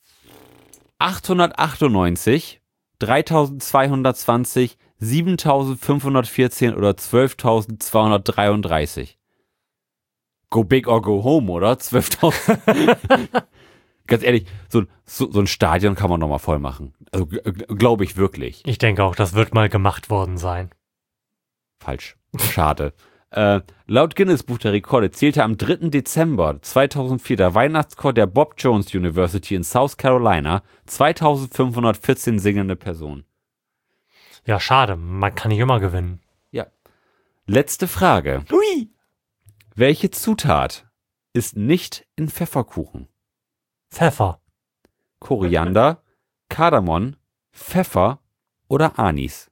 achthundertachtundneunzig, dreitausendzweihundertzwanzig, siebentausendfünfhundertvierzehn oder zwölftausendzweihundertdreiunddreißig? Go big or go home, oder? zwölftausend. Ganz ehrlich, so, so, so ein Stadion kann man nochmal voll machen. Also glaube ich wirklich. Ich denke auch, das wird mal gemacht worden sein. Falsch. Schade. äh, laut Guinness Buch der Rekorde zählte am dritten Dezember zweitausendvier der Weihnachtschor der Bob Jones University in South Carolina zweitausendfünfhundertvierzehn singende Personen. Ja, schade. Man kann nicht immer gewinnen. Ja. Letzte Frage. Hui! Welche Zutat ist nicht in Pfefferkuchen? Pfeffer. Koriander, Kardamom, Pfeffer oder Anis?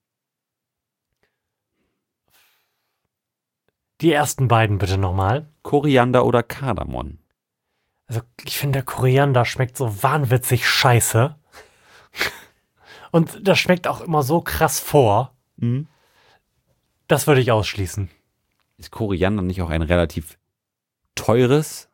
Die ersten beiden bitte nochmal. Koriander oder Kardamom? Also ich finde, der Koriander schmeckt so wahnwitzig scheiße. Und das schmeckt auch immer so krass vor. Mhm. Das würde ich ausschließen. Ist Koriander nicht auch ein relativ teures?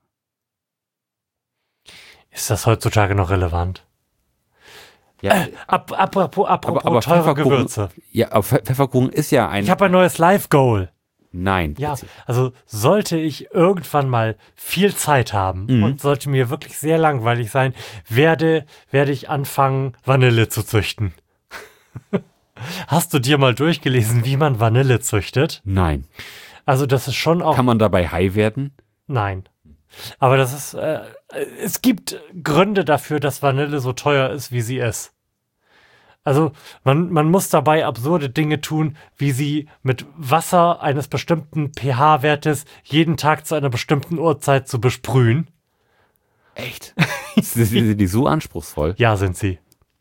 Ist das heutzutage noch relevant? Ja, Äh, ap apropos apropos aber, aber teure Pfefferkuchen, Gewürze. ja, aber Pfe- Pfefferkuchen ist ja ein... Ich habe ein neues Live-Goal. Nein. Ja, also sollte ich irgendwann mal viel Zeit haben Mhm. und sollte mir wirklich sehr langweilig sein, werde, werde ich anfangen, Vanille zu züchten. Hast du dir mal durchgelesen, wie man Vanille züchtet? Nein. Also das ist schon auch... Kann man dabei high werden? Nein. Aber das ist, äh, es gibt Gründe dafür, dass Vanille so teuer ist, wie sie ist. Also man, man muss dabei absurde Dinge tun, wie sie mit Wasser eines bestimmten pH-Wertes jeden Tag zu einer bestimmten Uhrzeit zu besprühen. Echt? Sind die, die so anspruchsvoll? Ja, sind sie.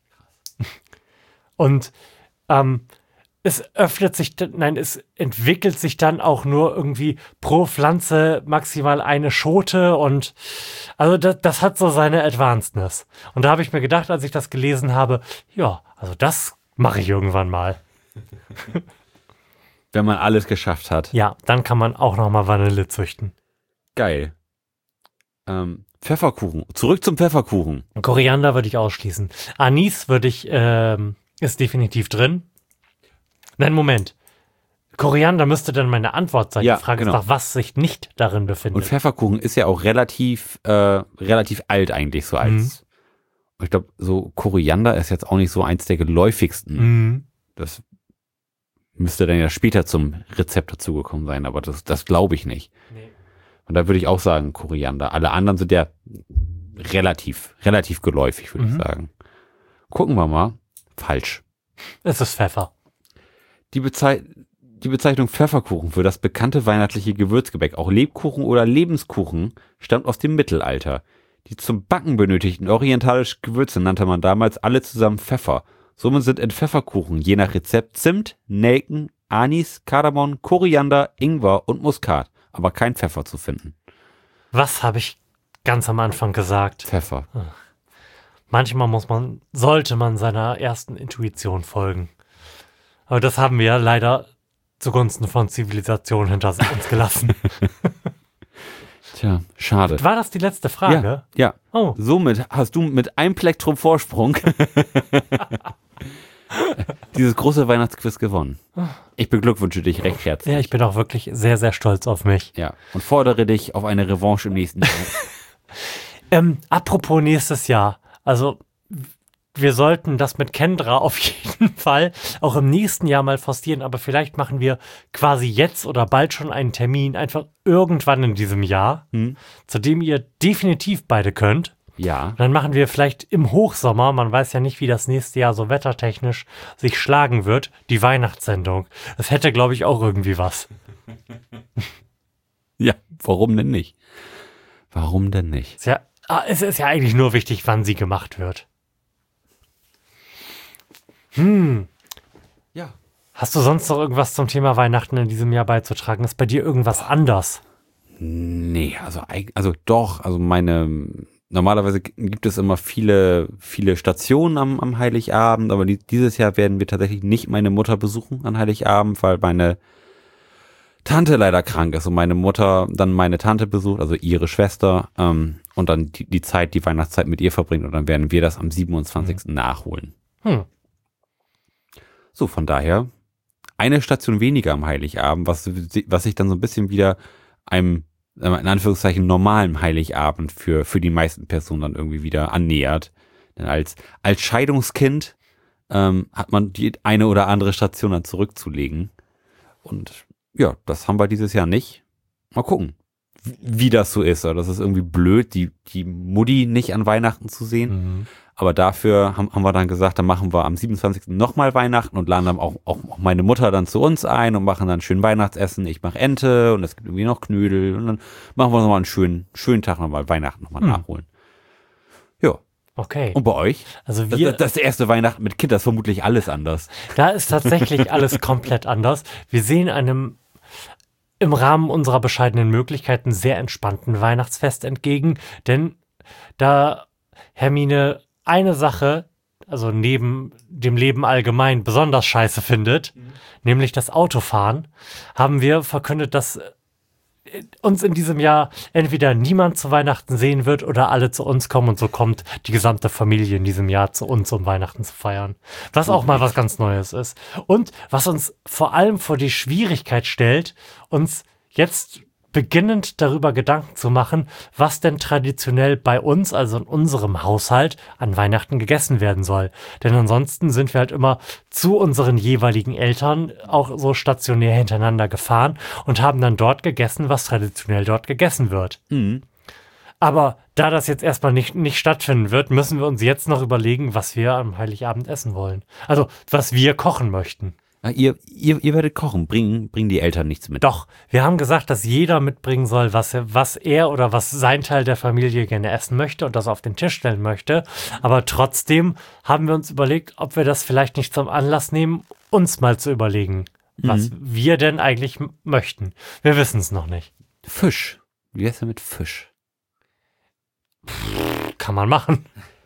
Und ähm, es öffnet sich, dann- nein, es entwickelt sich dann auch nur irgendwie pro Pflanze maximal eine Schote und also das, das hat so seine Advancedness. Und da habe ich mir gedacht, als ich das gelesen habe, ja, also das mache ich irgendwann mal. Wenn man alles geschafft hat. Ja, dann kann man auch noch mal Vanille züchten. Geil. Ähm, Pfefferkuchen. Zurück zum Pfefferkuchen. Koriander würde ich ausschließen. Anis würde ich, ähm, ist definitiv drin. Nein, Moment. Koriander müsste dann meine Antwort sein. Ja, Die Frage genau. ist nach, was sich nicht darin Und befindet. Pfefferkuchen ist ja auch relativ, äh, relativ alt eigentlich so als. Ich glaube, so Koriander ist jetzt auch nicht so eins der geläufigsten. Mhm. Das müsste dann ja später zum Rezept dazugekommen sein, aber das, das glaube ich nicht. Nee. Und da würde ich auch sagen Koriander. Alle anderen sind ja relativ, relativ geläufig, würde Mhm. ich sagen. Gucken wir mal. Falsch. Es ist Pfeffer. Die, Bezei die Bezeichnung Pfefferkuchen für das bekannte weihnachtliche Gewürzgebäck, auch Lebkuchen oder Lebenskuchen, stammt aus dem Mittelalter. Die zum Backen benötigten orientalischen Gewürze nannte man damals alle zusammen Pfeffer. Somit sind in Pfefferkuchen je nach Rezept Zimt, Nelken, Anis, Kardamom, Koriander, Ingwer und Muskat, aber kein Pfeffer zu finden. Was habe ich ganz am Anfang gesagt? Pfeffer. Manchmal muss man, sollte man seiner ersten Intuition folgen. Aber das haben wir ja leider zugunsten von Zivilisation hinter uns gelassen. Tja, schade. War das die letzte Frage? Ja, ja. Oh. Somit hast du mit einem Plektrum Vorsprung dieses große Weihnachtsquiz gewonnen. Ich beglückwünsche dich recht herzlich. Ja, ich bin auch wirklich sehr, sehr stolz auf mich. Ja, und fordere dich auf eine Revanche im nächsten Jahr. ähm, apropos nächstes Jahr. Also, wir sollten das mit Kendra auf jeden Fall auch im nächsten Jahr mal forcieren, aber vielleicht machen wir quasi jetzt oder bald schon einen Termin, einfach irgendwann in diesem Jahr, hm. zu dem ihr definitiv beide könnt. Ja. Und dann machen wir vielleicht im Hochsommer, man weiß ja nicht, wie das nächste Jahr so wettertechnisch sich schlagen wird, die Weihnachtssendung. Das hätte, glaube ich, auch irgendwie was. Ja, warum denn nicht? Warum denn nicht? Es ist ja, es ist ja eigentlich nur wichtig, wann sie gemacht wird. Hm. Ja. Hast du sonst noch irgendwas zum Thema Weihnachten in diesem Jahr beizutragen? Ist bei dir irgendwas anders? Nee, also, also doch, also meine, normalerweise gibt es immer viele, viele Stationen am, am Heiligabend, aber die, dieses Jahr werden wir tatsächlich nicht meine Mutter besuchen an Heiligabend, weil meine Tante leider krank ist und meine Mutter dann meine Tante besucht, also ihre Schwester, ähm, und dann die, die Zeit, die Weihnachtszeit mit ihr verbringt und dann werden wir das am siebenundzwanzigsten Hm. nachholen. Hm. So, von daher eine Station weniger am Heiligabend, was, was sich dann so ein bisschen wieder einem, in Anführungszeichen, normalen Heiligabend für, für die meisten Personen dann irgendwie wieder annähert. Denn als, als Scheidungskind ähm, hat man die eine oder andere Station dann zurückzulegen. Und ja, das haben wir dieses Jahr nicht. Mal gucken, wie das so ist. Das ist irgendwie blöd, die, die Mutti nicht an Weihnachten zu sehen. Mhm. Aber dafür haben, haben wir dann gesagt, dann machen wir am siebenundzwanzigsten nochmal Weihnachten und laden dann auch, auch meine Mutter dann zu uns ein und machen dann schön Weihnachtsessen. Ich mache Ente und es gibt irgendwie noch Knödel und dann machen wir nochmal einen schönen, schönen Tag nochmal Weihnachten nochmal hm. nachholen. Ja. Okay. Und bei euch? Also wir, das, das ist der erste Weihnachten mit Kind, das ist vermutlich alles anders. Da ist tatsächlich alles komplett anders. Wir sehen einem im Rahmen unserer bescheidenen Möglichkeiten sehr entspannten Weihnachtsfest entgegen, denn da Hermine eine Sache, also neben dem Leben allgemein, besonders scheiße findet, mhm. nämlich das Autofahren, haben wir verkündet, dass uns in diesem Jahr entweder niemand zu Weihnachten sehen wird oder alle zu uns kommen und so kommt die gesamte Familie in diesem Jahr zu uns, um Weihnachten zu feiern. Was auch mal was ganz Neues ist. Und was uns vor allem vor die Schwierigkeit stellt, uns jetzt beginnend darüber Gedanken zu machen, was denn traditionell bei uns, also in unserem Haushalt, an Weihnachten gegessen werden soll. Denn ansonsten sind wir halt immer zu unseren jeweiligen Eltern auch so stationär hintereinander gefahren und haben dann dort gegessen, was traditionell dort gegessen wird. Mhm. Aber da das jetzt erstmal nicht, nicht stattfinden wird, müssen wir uns jetzt noch überlegen, was wir am Heiligabend essen wollen. Also, was wir kochen möchten. Ja, ihr, ihr, ihr werdet kochen, bringen, bringen die Eltern nichts mit. Doch, wir haben gesagt, dass jeder mitbringen soll, was er, was er oder was sein Teil der Familie gerne essen möchte und das auf den Tisch stellen möchte. Aber trotzdem haben wir uns überlegt, ob wir das vielleicht nicht zum Anlass nehmen, uns mal zu überlegen, was mhm. wir denn eigentlich m- möchten. Wir wissen es noch nicht. Fisch. Wie ist denn mit Fisch? Pff, kann man machen.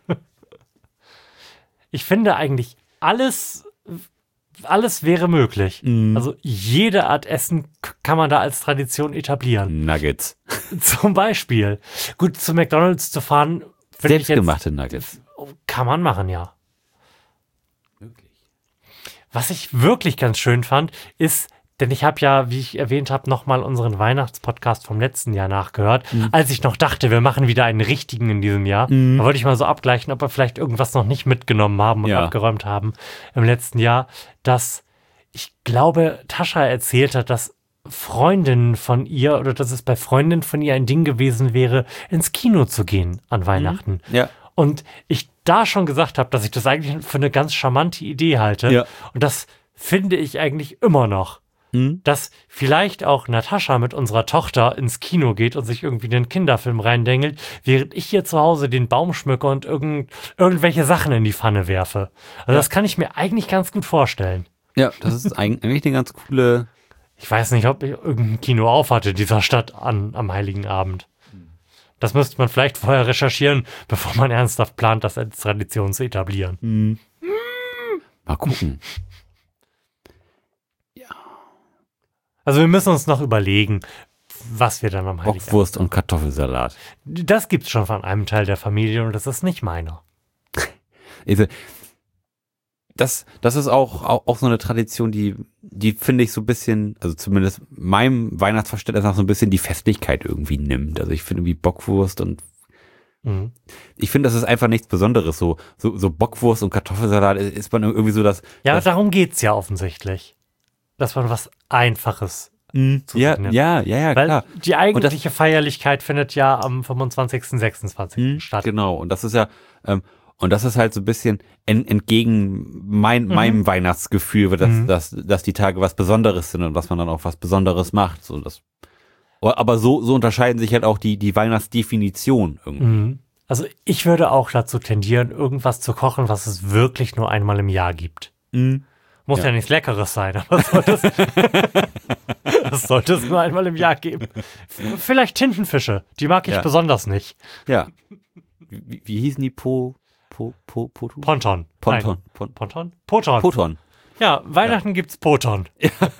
Ich finde eigentlich alles... Alles wäre möglich. Mm. Also jede Art Essen k- kann man da als Tradition etablieren. Nuggets. Zum Beispiel. Gut, zu McDonald's zu fahren. Selbstgemachte Nuggets. Kann man machen, ja. Wirklich. Was ich wirklich ganz schön fand, ist, denn ich habe ja, wie ich erwähnt habe, nochmal unseren Weihnachtspodcast vom letzten Jahr nachgehört, mhm. als ich noch dachte, wir machen wieder einen richtigen in diesem Jahr. Mhm. Da wollte ich mal so abgleichen, ob wir vielleicht irgendwas noch nicht mitgenommen haben und ja. abgeräumt haben im letzten Jahr, dass ich glaube, Tascha erzählt hat, dass Freundinnen von ihr oder dass es bei Freundinnen von ihr ein Ding gewesen wäre, ins Kino zu gehen an Weihnachten. Mhm. Ja. Und ich da schon gesagt habe, dass ich das eigentlich für eine ganz charmante Idee halte. Ja. Und das finde ich eigentlich immer noch. Dass vielleicht auch Natascha mit unserer Tochter ins Kino geht und sich irgendwie einen Kinderfilm reindengelt, während ich hier zu Hause den Baum schmücke und irgend, irgendwelche Sachen in die Pfanne werfe. Also ja. das kann ich mir eigentlich ganz gut vorstellen. Ja, das ist eigentlich eine ganz coole... Ich weiß nicht, ob irgendein Kino auf hatte dieser Stadt an, am Heiligen Abend. Das müsste man vielleicht vorher recherchieren, bevor man ernsthaft plant, das als Tradition zu etablieren. Mhm. Mal gucken. Also wir müssen uns noch überlegen, was wir dann am Heiligabend... Bockwurst und Kartoffelsalat. Das gibt's schon von einem Teil der Familie und das ist nicht meiner. Also, das, das ist auch, auch, auch so eine Tradition, die, die finde ich so ein bisschen, also zumindest meinem Weihnachtsverständnis nach so ein bisschen die Festlichkeit irgendwie nimmt. Also ich finde wie Bockwurst und Mhm. ich finde, das ist einfach nichts Besonderes. So, so, so Bockwurst und Kartoffelsalat ist man irgendwie so das. Ja, das, darum geht's ja offensichtlich. Dass man was Einfaches zu ja, sich nimmt. ja, ja, ja, Weil klar. die eigentliche Feierlichkeit findet ja am fünfundzwanzigsten, sechsundzwanzigsten Hm, statt. Genau. Und das ist ja, ähm, und das ist halt so ein bisschen en, entgegen mein, Mhm. meinem Weihnachtsgefühl, dass, Mhm. dass, dass die Tage was Besonderes sind und dass man dann auch was Besonderes macht. So, das, aber so, so unterscheiden sich halt auch die, die Weihnachtsdefinition irgendwie. Mhm. Also ich würde auch dazu tendieren, irgendwas zu kochen, was es wirklich nur einmal im Jahr gibt. Mhm. Muss ja, Ja. nichts Leckeres sein, aber es sollte es, das sollte es nur einmal im Jahr geben. Vielleicht Tintenfische, die mag ich Ja. besonders nicht. Ja. Wie, wie hießen die Po, Po, Po, Po, Ponton. Ponton. Nein. Pon, Ponton? Poton. Poton. Ja, Weihnachten gibt's Poton.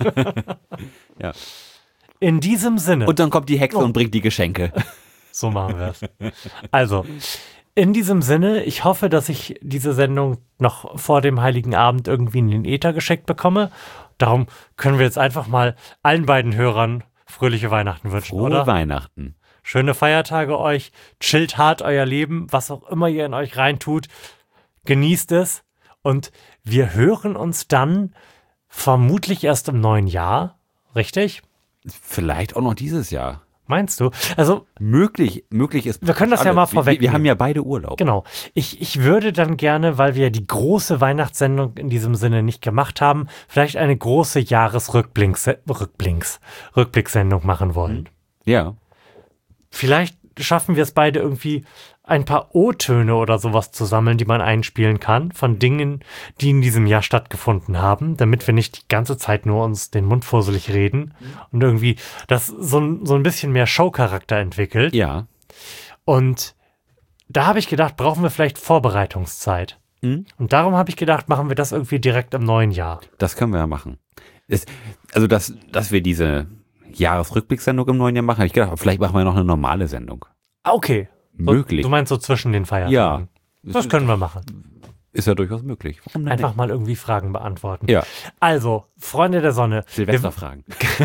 Ja. In diesem Sinne. Und dann kommt die Hexe Oh. und bringt die Geschenke. So machen wir es. Also, in diesem Sinne, ich hoffe, dass ich diese Sendung noch vor dem Heiligen Abend irgendwie in den Äther geschickt bekomme. Darum können wir jetzt einfach mal allen beiden Hörern fröhliche Weihnachten wünschen, Frohe oder? Weihnachten. Schöne Feiertage euch, chillt hart euer Leben, was auch immer ihr in euch reintut, genießt es und wir hören uns dann vermutlich erst im neuen Jahr, richtig? Vielleicht auch noch dieses Jahr. Meinst du? Also, Möglich, möglich ist. Wir können das ja alles. mal Wir- Wir, wir vorwegnehmen. haben ja beide Urlaub. genau. Ich, ich würde dann gerne, weil wir die große Weihnachtssendung in diesem Sinne nicht gemacht haben, vielleicht eine große Jahresrückblinks, Rückblinks, Rückblickssendung machen wollen. Ja. Vielleicht schaffen wir es beide irgendwie, ein paar O-Töne oder sowas zu sammeln, die man einspielen kann, von Dingen, die in diesem Jahr stattgefunden haben, damit wir nicht die ganze Zeit nur uns den Mund fusselig reden und irgendwie das so, ein- so ein bisschen mehr Showcharakter entwickelt. Ja. Und da habe ich gedacht, brauchen wir vielleicht Vorbereitungszeit. Mhm. Und darum habe ich gedacht, machen wir das irgendwie direkt im neuen Jahr. Das können wir ja machen. Es, also, dass, dass wir diese Jahresrückblickssendung im neuen Jahr machen, habe ich gedacht, vielleicht machen wir noch eine normale Sendung. Ah, okay. So, Möglich. Du meinst so zwischen den Feiertagen? Ja. Das können wir machen. Ist ja durchaus möglich. Warum denn Einfach mal irgendwie Fragen beantworten. nicht? Ja. Also, Freunde der Sonne. Silvesterfragen.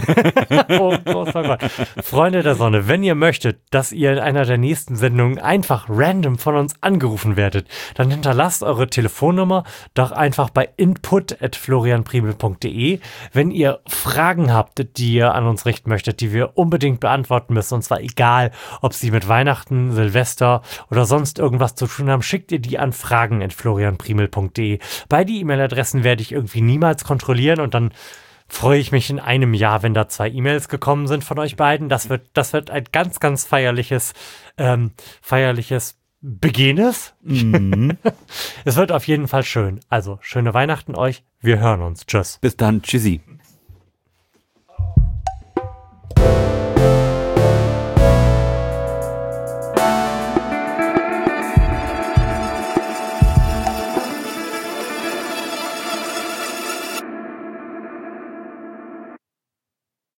Oh, großer Gott. Freunde der Sonne, wenn ihr möchtet, dass ihr in einer der nächsten Sendungen einfach random von uns angerufen werdet, dann hinterlasst eure Telefonnummer doch einfach bei input at florianpriebel punkt de. Wenn ihr Fragen habt, die ihr an uns richten möchtet, die wir unbedingt beantworten müssen, und zwar egal, ob sie mit Weihnachten, Silvester oder sonst irgendwas zu tun haben, schickt ihr die an fragen at florianpriebel punkt de. Beide E-Mail-Adressen werde ich irgendwie niemals kontrollieren und dann freue ich mich in einem Jahr, wenn da zwei E-Mails gekommen sind von euch beiden. Das wird, das wird ein ganz, ganz feierliches, ähm, feierliches Beginnes. Mhm. Es wird auf jeden Fall schön. Also, schöne Weihnachten euch. Wir hören uns. Tschüss. Bis dann. Tschüssi.